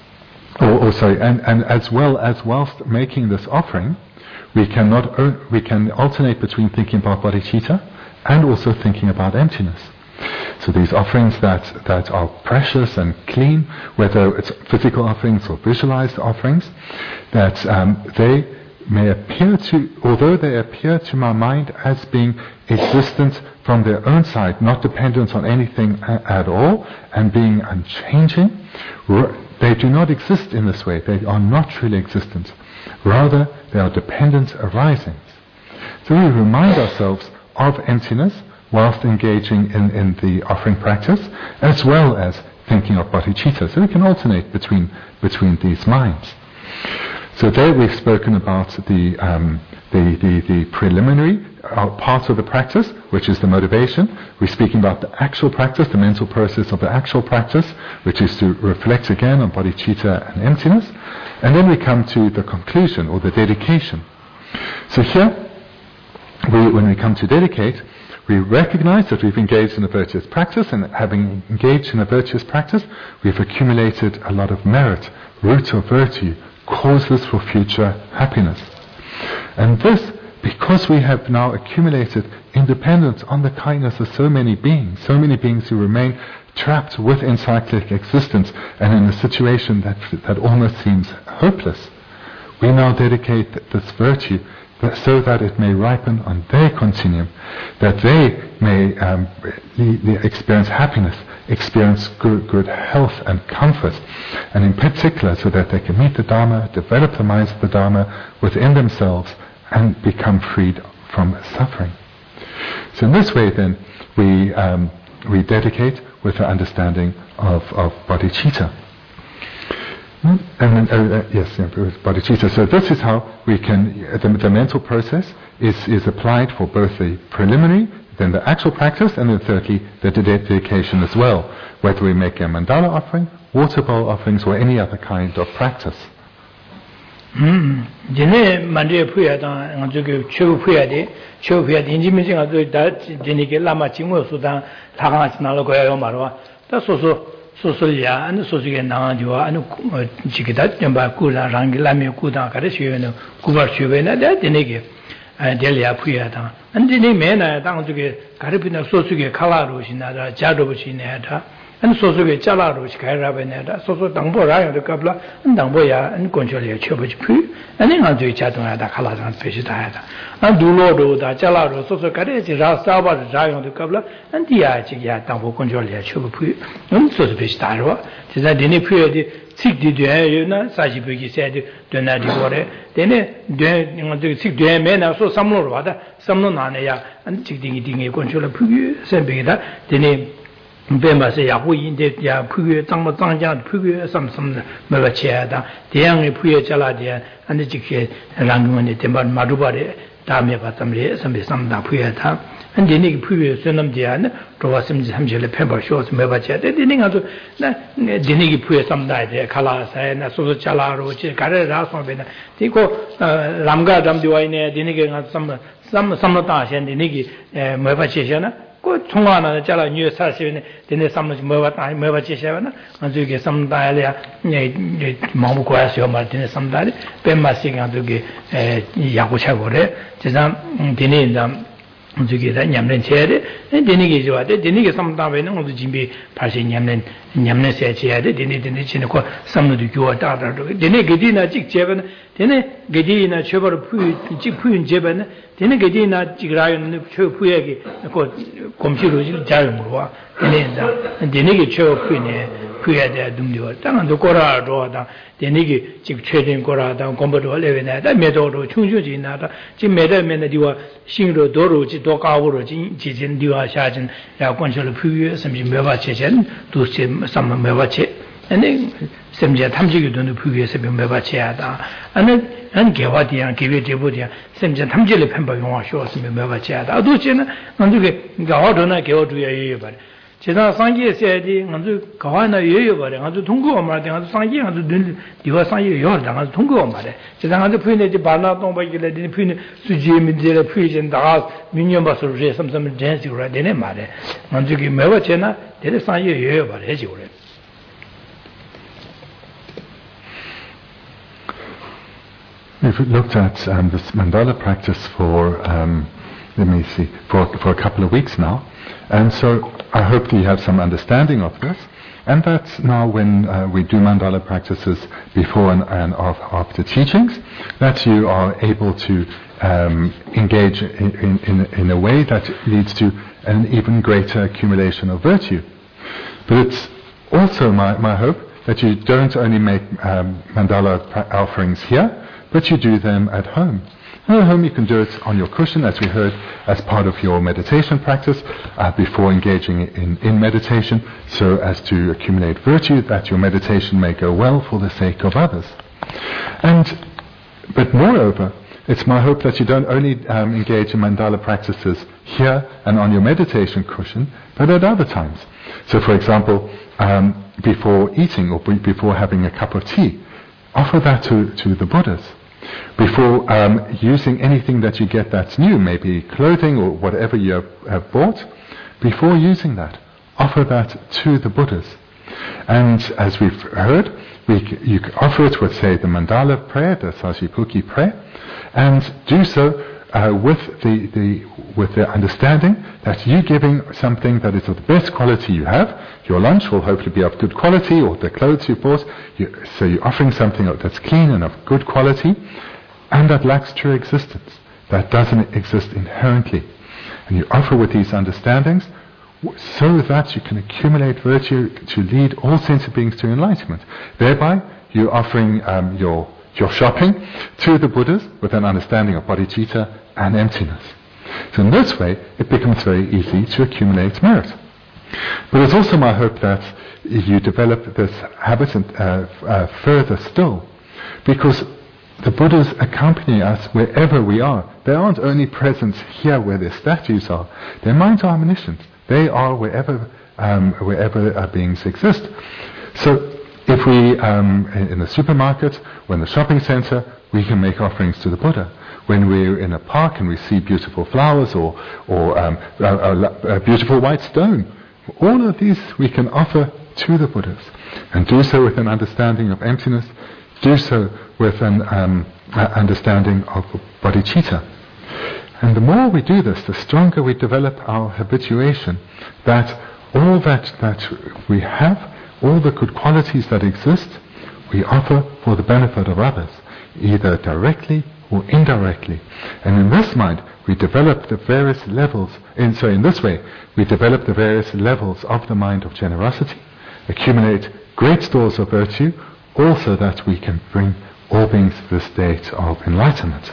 and as well as whilst making this offering, we can alternate between thinking about bodhicitta and also thinking about emptiness. So these offerings that are precious and clean, whether it's physical offerings or visualized offerings, that they may appear although they appear to my mind as being existent from their own side, not dependent on anything at all, and being unchanging, they do not exist in this way. They are not truly existent. Rather, they are dependent arisings. So we remind ourselves of emptiness whilst engaging in the offering practice, as well as thinking of bodhicitta. So we can alternate between these minds. So there we've spoken about the preliminary part of the practice, which is the motivation. We're speaking about the actual practice, the mental process of the actual practice, which is to reflect again on bodhicitta and emptiness. And then we come to the conclusion, or the dedication. So here, when we come to dedicate, we recognize that we've engaged in a virtuous practice, and having engaged in a virtuous practice, we've accumulated a lot of merit, root of virtue, causes for future happiness. And this, because we have now accumulated independence on the kindness of so many beings who remain trapped within cyclic existence and in a situation that almost seems hopeless, we now dedicate this virtue so that it may ripen on their continuum, that they may experience happiness, experience good health and comfort, and in particular so that they can meet the Dharma, develop the minds of the Dharma within themselves, and become freed from suffering. So in this way then, we dedicate with the understanding of bodhicitta. And then, yes, bodhicitta. So this is how we can, the mental process is applied for both the preliminary, then the actual practice, and then thirdly, the dedication as well, whether we make a mandala offering, water bowl offerings, or any other kind of practice. Dine mandre puya da ngajuge chu puya de inji mi singa da dine ke lama jingwo su da taga na lo goya yo marwa da so ya an so ge na jo an jige da jamba ku la rang la me ku da ka de shwe ne ku ba shwe na da dine ke de ya puya da an dine me na da ngajuge ka ri pina so ge khala ro shin na da ja do bu shin ne da an so ge chala ro shi ka ra ba ne da so dang bo ra yo de ka bla an dang bo ya an kon chole che bu pu an nga ju cha dong ya da khala san pe shi da ya da an du lo do da chala ro so ka de ji ra sa ba ra yo de ka bla an ti ya ji ya dang bo kon chole che bu pu an so pe shi da ro ji da de ne pu de sik di de yo na sa ji bu ji se de na di bo re de ne de nga de sik de me na so sam lo ro da sam lo na ne ya an ji ding ding kon chole pu se be da de ne Bemba se ya hu yin de ya puye zang ma zang jia puye sam de me ba che da de yang ni puye cha la de an de ji ke rang ngone de de ma du ba de da me ba tam le sam be sam da puye da an de ni puye se nam de an do wa sim ji ham je le phe ba sho me ba che de de ni nga so na de ni ki puye sam da de khala sa na so cha la ro che ga re ra so be na ti ko ram ga dam de wa ne de ni ke nga sam lo da xian de ni ki me ba che xian na ko chungwa na cha la nyu sa shi ne de ne sam lo me ba che xian na an ju ke sam da le ya ne ma bu ko ya sio ma de ne sam da le pe ma si ga ju ke ya ko cha go re je sam de ne dam 저기 다 냠는 체에 되니게 좋아데 되니게 삼다베는 모두 진비 다시 냠는 세 체에 되니 지는 삼노도 교다다도 되니 게디나 직제는 되니 게디나 처벌 푸인 제변은 되니 게디나 직라요는 푸에게 검시로 자용으로 와 되니게 처 푸이네 푸야 돼 dumdio 당한도 거라도다 되니게 직 최된 거라다 공부도 레베나다 메도로 충주지나다 지 메데면에 디와 신로 도로지 도가고로 지진 디와 샤진 야 권설을 푸유 섬지 메바체전 도시 삼마 메바체 아니 섬제 탐지기 돈을 푸유에서 메바체야다 아니 안 개와디야 개베데보디야 섬제 탐지를 펜바 용화 쇼스면 메바체야다 도시는 만두게 가와도나 개와도야 예예 제가 상기에 세야지 아주 가와나 예요 말에 아주 통고 말에 아주 상기 아주 디와 상기 요다 아주 통고 말에 제가 아주 푸이네지 바나 동바기래 디 푸이네 수지미들에 푸이진다 민념바서 제 섬섬 댄스라 되네 말에 아주기 매워체나 되게 상기 예요 말에 해지 그래 We've looked at this mandala practice for, for a couple of weeks now. And so I hope that you have some understanding of this. And that now when we do mandala practices before and after teachings, that you are able to engage in a way that leads to an even greater accumulation of virtue. But it's also my hope that you don't only make mandala offerings here, but you do them at home. At home you can do it on your cushion, as we heard, as part of your meditation practice, before engaging in meditation, so as to accumulate virtue, that your meditation may go well for the sake of others. But moreover, it's my hope that you don't only engage in mandala practices here and on your meditation cushion, but at other times. So for example, before eating or before having a cup of tea, offer that to the Buddhas. Before using anything that you get that's new, maybe clothing or whatever you have bought, before using that, offer that to the Buddhas. And as we've heard, you can offer it with, say, the mandala prayer, the Sajipuki prayer, and do so with the understanding that you're giving something that is of the best quality you have. Your lunch will hopefully be of good quality, or the clothes you bought. So you're offering something that's clean and of good quality, and that lacks true existence, that doesn't exist inherently. And you offer with these understandings so that you can accumulate virtue to lead all sentient beings to enlightenment. Thereby, you're offering your shopping to the Buddhas with an understanding of bodhicitta and emptiness. So in this way, it becomes very easy to accumulate merit. But it's also my hope that you develop this habit further still, because the Buddhas accompany us wherever we are. They aren't only present here where their statues are. Their minds are omniscient. They are wherever beings exist. So if we, in the supermarket or in the shopping center, we can make offerings to the Buddha. When we're in a park and we see beautiful flowers or a beautiful white stone, all of these we can offer to the Buddhas, and do so with an understanding of emptiness, do so with an understanding of bodhicitta. And the more we do this, the stronger we develop our habituation that all that we have, all the good qualities that exist, we offer for the benefit of others, either directly or indirectly. And in this mind, we develop the various levels, in this way, we develop the various levels of the mind of generosity, accumulate great stores of virtue, also that we can bring all beings to the state of enlightenment.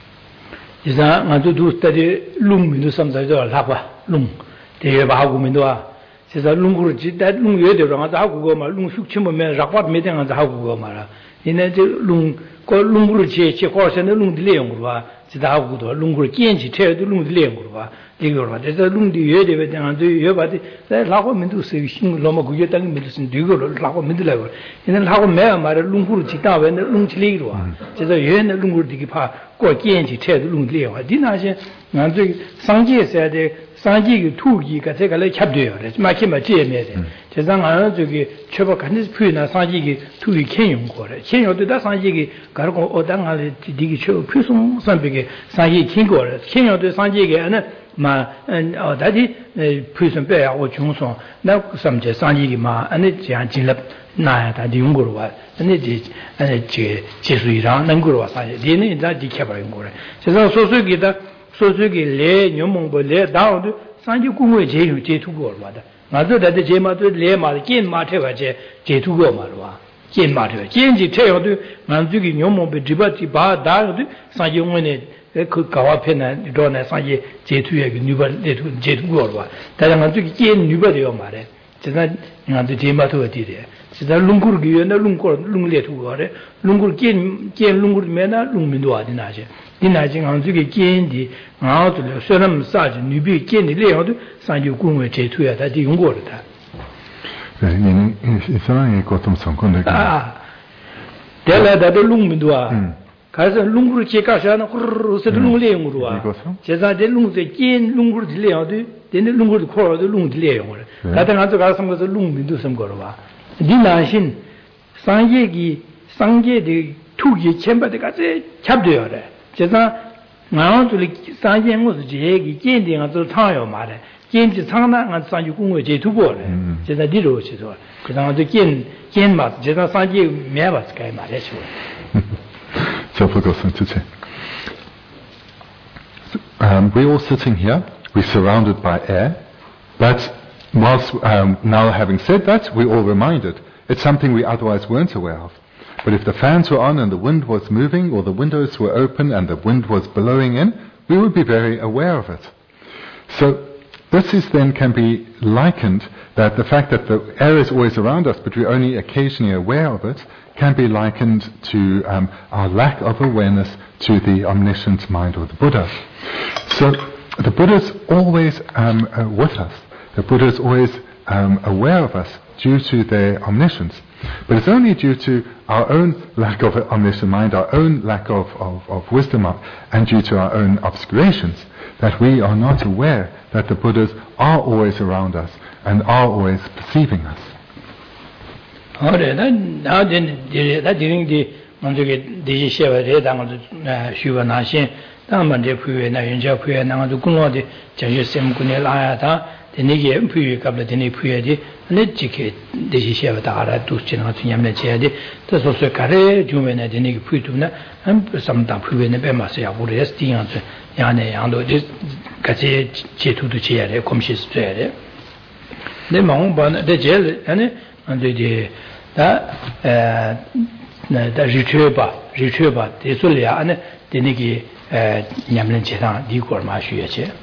상지기 투기가 제가 캡돼요. 마키마 제메데. 제가 저기 처벌 간지 표현나 상지기 투기 캔용 거래. 캔용도 상지기 가르고 어당할 디기 처 표송 선비게 상지 캔 거래. 캔용도 상지기 안에 다디 표선 빼야 오 중송 나 섬제 상지기 안에 제한 진럽 나야 다 용거로 와. 안에 제 제수이랑 능거로 와 상지. 얘는 다 디켜버린 거래. 제가 소소기다 소소기 레 녀몽보 레 다운도 상지 공회 제휴 제투고 말다. 맞아 다데 제마도 레마 낀마 태가제 제투고 말와. 낀마 태가 낀지 태요도 만주기 녀몽보 디바티 바 다도 상지 공회네 그 가와페나 도나 상지 제투에 뉴바 제투고 말와. 다른 만주기 낀 뉴바되어 말해. 제가 나한테 제마도 어디래. 제가 룽구르 기회나 룽레투고 말해. 룽구르 낀 룽구르 메나 룽민도 아디나제. 이나진 안주기 낀디 나도 소름 사지 뉴비 낀디 레어도 상주 공회 제투야 다 용거다. 네, 이 사람이 고통 성건데. 대라다도 룽민도아. 가서 룽구르 제가샤나 후르르서 룽레용으로와. 제자데 룽세 낀 룽구르 레어도 데네 룽구르 코어도 룽디 레용으로. 가다 가서 룽민도 섬거로와. 니나신 상제기 상제의 투기 첨부까지 잡되어요. 제가 나한테 상견 것도 제기 견딩아 또 상요 말에 견지 상당한 상주 공부 제두고래. 제가 뒤로지도 그다음에 견맛 제가 상기 매봤을 거 말이죠. So forgotten to say. We're all sitting here, we're surrounded by air, but whilst now having said that, we're all reminded it's something we otherwise weren't aware of. But if the fans were on and the wind was moving, or the windows were open and the wind was blowing in, we would be very aware of it. So this is then can be likened, that the fact that the air is always around us, but we're only occasionally aware of it, can be likened to our lack of awareness to the omniscient mind of the Buddha. So the Buddha's always with us. The Buddha's always aware of us due to their omniscience. But it's only due to our own lack of omniscient mind, our own lack of wisdom, and due to our own obscurations, that we are not aware that the Buddhas are always around us and are always perceiving us. Denigi puyu kabla deni puyu di ne jike deji sheva da ara du china tu nyamne che di ta so so kare jume ne denigi puyu tu na am samda puyu ne be ma se ya bu re sti yang zu ya ne yang do de ka che che tu du che ya re kom shi su ya re de ma on ba de je ane ande de da da ji chue ba de so le ya ane denigi nyamne che da di ko ma shu ye che.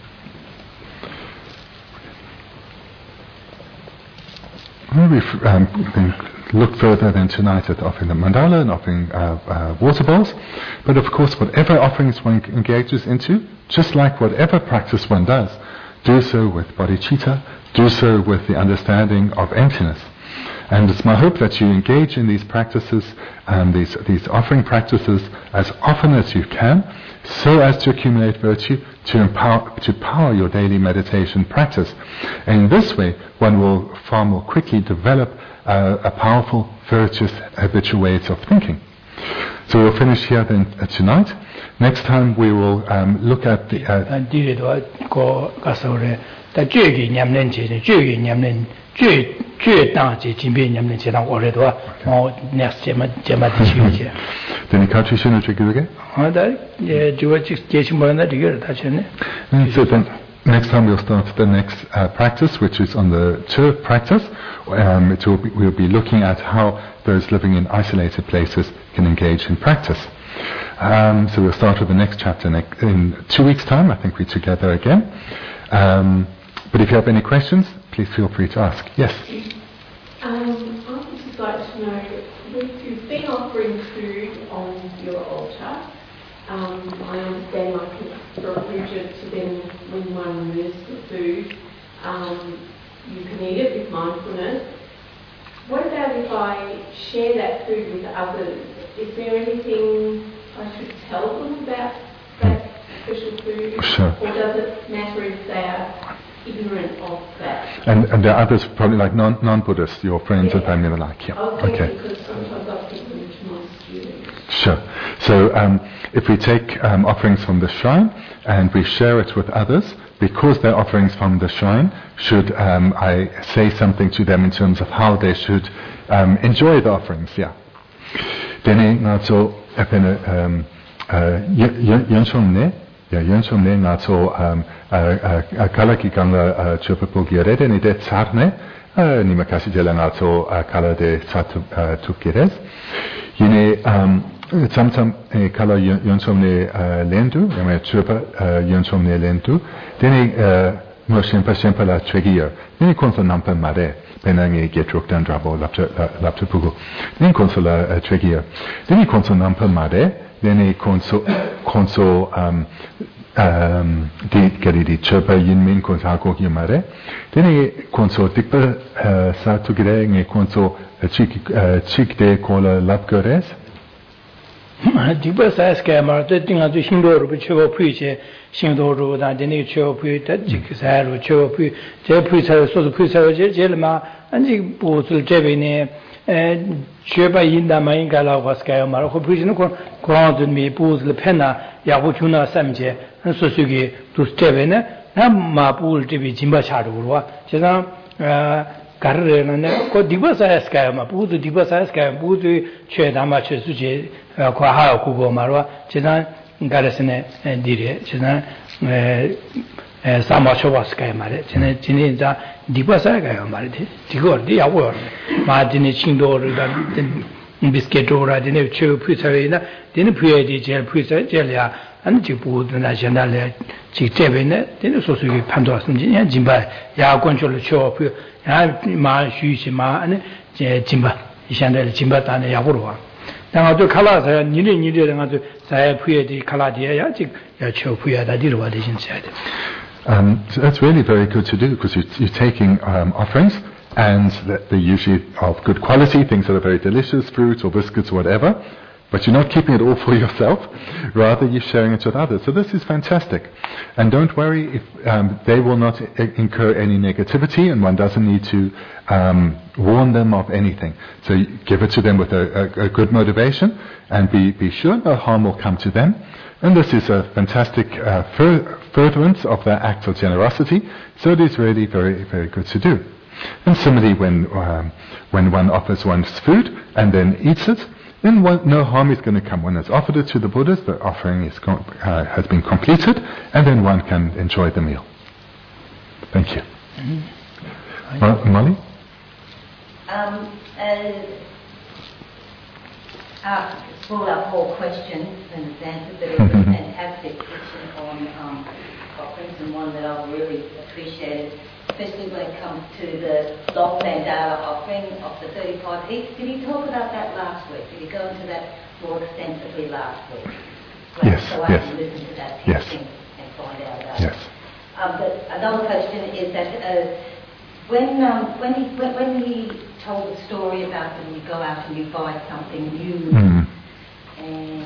We've looked further than tonight at offering the mandala and offering water bowls, but of course whatever offerings one engages into, just like whatever practice one does, do so with bodhicitta, do so with the understanding of emptiness. And it's my hope that you engage in these practices, these offering practices, as often as you can, so as to accumulate virtue, to power your daily meditation practice. And in this way, one will far more quickly develop a powerful, virtuous, habitual ways of thinking. So we'll finish here then tonight. Next time we will look at the... So then, next time we'll start the next practice, which is on the Chur practice. We'll be looking at how those living in isolated places can engage in practice. So we'll start with the next chapter in 2 weeks' time. I think we're together again. But if you have any questions, please feel free to ask. Yes? I would just like to know, if you've been offering food on your altar, I understand for a Bridget to then, when one removes the food, you can eat it with mindfulness. What about if I share that food with others? Is there anything I should tell them about that special food? Sure. Or does it matter if they are ignorant of that? And there are others, probably like non-Buddhists, your friends and family alike. Yeah. Okay. Because sometimes I give them to my students. Sure. So if we take offerings from the shrine and we share it with others, because they're offerings from the shrine, should I say something to them in terms of how they should enjoy the offerings? Yeah. Dene ngato apena yanshomne ngato kala ki kanga chopapo giarede ni de tsarne ni makasi jela ngato kala de tsatu tukires yine samsam kala yanshomne lendu yame chopa yanshomne lendu dene mo shempa la chegier ni konso nampa mare penange getrok dan drabo lapta pugo ni konso la chegier ni konso nampa mare ni konso di kari di chopa yinmin konso hako ki mare ni konso tikpa sa tugire ni konso chik de kola lapgores Diba sa ska mar de tinga du shindo ru chego pui che shindo ru da de ne chego pui ta jik sa ru chego pui je pui sa so pui sa je le ma an ji bu sul je be ne Chöpa Yinda Mayingala was Kayamara, who preaching grounded me, Booz, Le Pena, Yabuchuna Samje, and Susugi to Stevene, Nama Pool to be Jimba Chadurwa, Chazam Carrena, Divasa Skayama, Booz, Divasa Skayam, Booz, Chedama Chesuji, Kwaha Kugo Marwa, Chazan Garasene and Dire, Chazan. Samachova Skymare, Chinesa, Dipasa Gayamarity, Tigor, the award, Martin Chindo, Biscuit or Adine Chu Pusarina, then Puedi Gel Pusa, Gelia, and Jipu, the National Chitevene, then also Pandos and Jimba, Yagoncho Show, Ma Shushima, and Jimba, Ishandel Jimba and Yahurua. Now the colors are needed and to say Puedi Kaladia, Yacho Puya, that did what is inside. So that's really very good to do because you're taking offerings and they're usually of good quality, things that are very delicious, fruits or biscuits or whatever, but you're not keeping it all for yourself, rather you're sharing it with others. So this is fantastic. And don't worry if they will not incur any negativity, and one doesn't need to warn them of anything. So you give it to them with a good motivation and be sure no harm will come to them. And this is a fantastic furtherance of their act of generosity, so it is really very, very good to do. And similarly, when one offers one's food and then eats it, then no harm is going to come. When it's offered it to the Buddhas, the offering is has been completed, and then one can enjoy the meal. Thank you. Molly? Full up 4 questions and answers that are a fantastic question on offerings, and one that I've really appreciated, especially when it comes to the Long Mandala offering of the 35 each. Did you talk about that last week? Did you go into that more extensively last week? Yes. So I can listen to that teaching and find out about it. But another question is that when he told the story about when you go out and you buy something new, and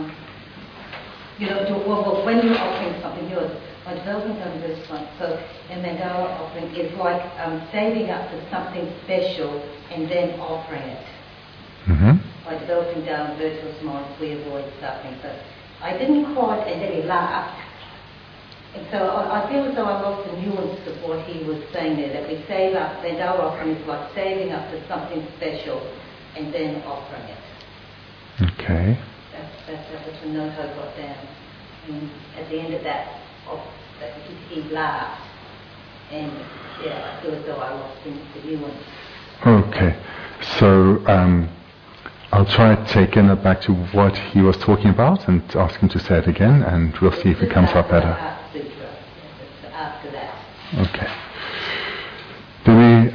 when you're offering something new, my development under this one, so a Mandala offering is like saving up for something special and then offering it. By developing down virtuous minds, we avoid suffering. But I didn't quite, and then he laughed. And so I feel as though I lost the nuance of what he was saying there, that we save up, Mandala offering is like saving up for something special and then offering it. Okay. That was a note I got down. And at the end of that, he laughed. And I feel as though I lost the nuance. Okay. So I'll try taking it back to what he was talking about and ask him to say it again, and we'll see if it comes up better. After that. Okay. Do we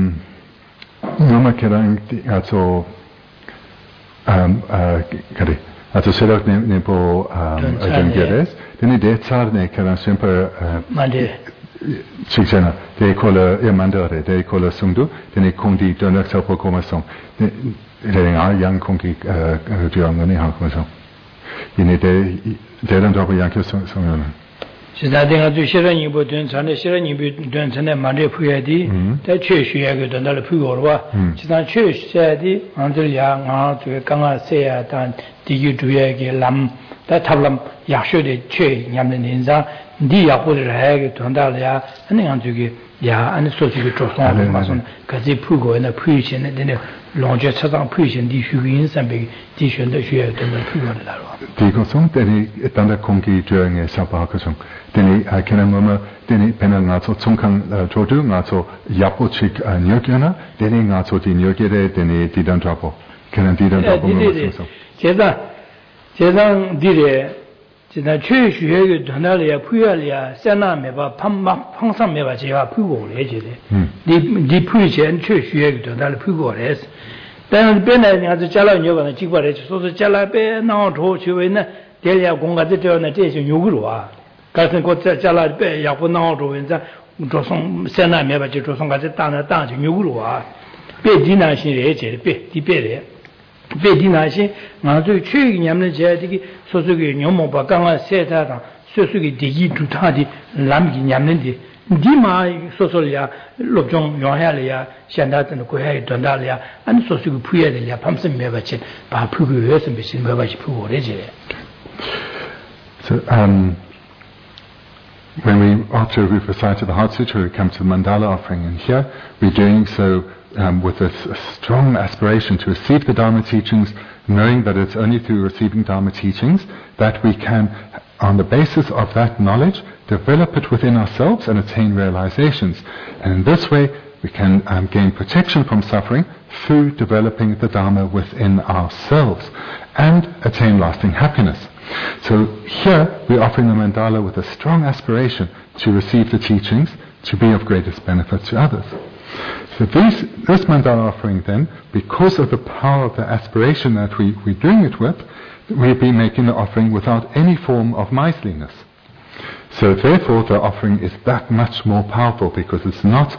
also serak ne po Geres, then it tsar ne karan sempre Chichana, they call a mandare, they call a sungdu, then they kondi donor sapo komasong. They are young kongi Giangani Hankomasong. You need they don't drop a Yankee song. Sidating to Shiran Yubutun, Sana Shiran Yubutun, and Mande Puyadi, the church Yago, the Pugorwa, Chisan Church said, until young to Kanga Sea, and Digu to Yagi Lam, that Tablam Yashu de Che, Yamaninza, Dia put a hag to Andalia, and Antugi, and so to Trosan, Mason, Kazi Pugo and a preach, and then Longer Satan preach and Dishuins and big dish and the Shia to the Pugo. Digosong, then he Tanda Kongi during a Sapakasong. Then he can remember, then he Penanato Tungkang Jodu, Nato Yapochik Nyokana, then he Nato di Nyokere, then he didn't drop. Can I didn't drop? Jedan Dire, Jedan Church, Donalia, Puyalia, Sana Meba, Pangsam Meba, Java Pugo, the preach and church, Donal Pugores. Then Bennett as a Jala Yoga and Chigware, so the Jala Bear now told you in Delia Gonga de Donation Yugua. Cousin got Jala Bear, Yapunauto, and Joson Sena Meba, Joson Gatana Dance, Yugua. Bedina, she aged, Bedina. Bedinashi, Mazu Chug Yamnajati, Sosugi, Yomo Bagama Seta, Sosugi Digi Tutadi, Lamgi Yamnindi, di ma so ya lobjong yong ya le ya shanda den ko ya don da le ya an so su pu ya de ya pam sem me ba che ba pu gu ye sem be sin me ba chi pu re je. So when we, after we've recited the Heart Sutra, we come to the mandala offering, and here we're doing so with a strong aspiration to receive the Dharma teachings, knowing that it's only through receiving Dharma teachings that we can, on the basis of that knowledge, develop it within ourselves and attain realizations. And in this way, we can gain protection from suffering through developing the Dharma within ourselves and attain lasting happiness. So here we're offering the mandala with a strong aspiration to receive the teachings, to be of greatest benefit to others. So this mandala offering then, because of the power of the aspiration that we're doing it with, we'll be making the offering without any form of miserliness. So therefore the offering is that much more powerful because it's not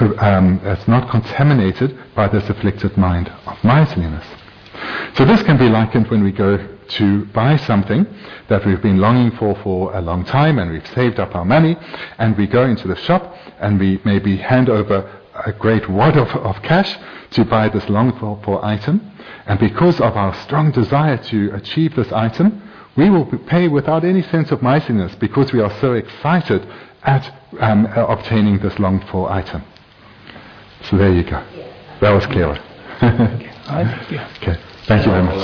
contaminated by this afflicted mind of miserliness. So this can be likened when we go to buy something that we've been longing for a long time, and we've saved up our money, and we go into the shop and we maybe hand over a great wad of cash to buy this longed for item, and because of our strong desire to achieve this item, we will pay without any sense of miserliness because we are so excited at obtaining this longed for item. So there you go. That was clearer. Okay. Thank you very much.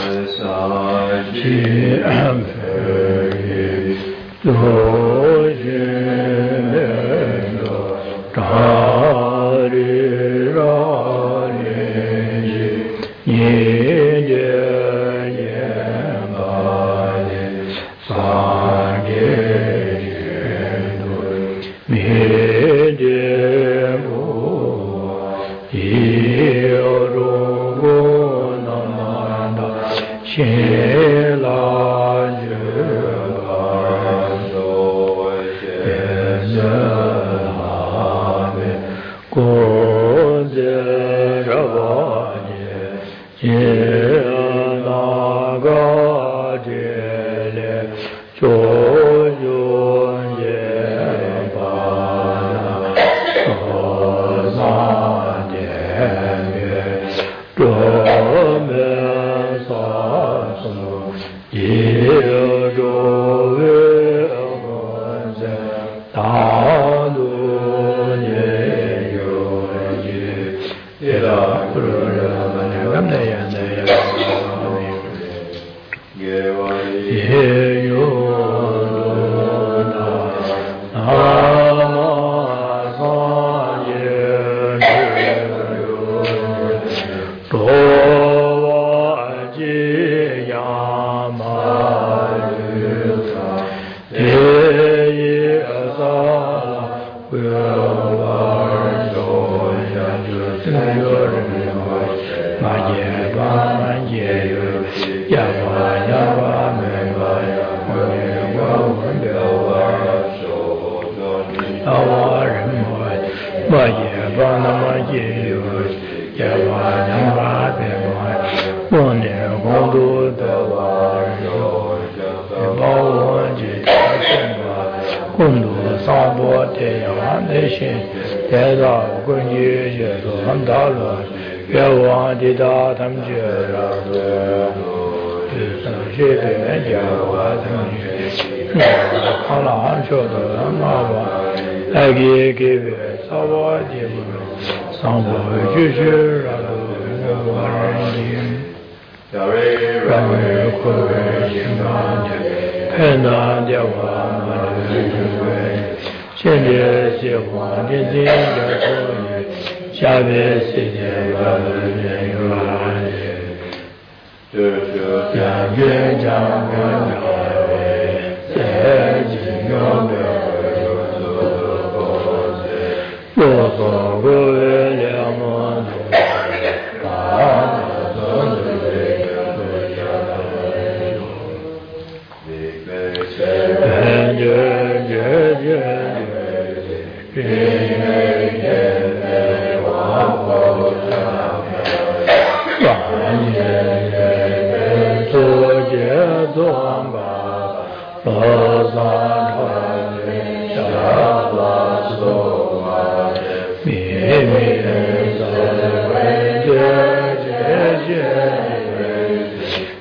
So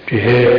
to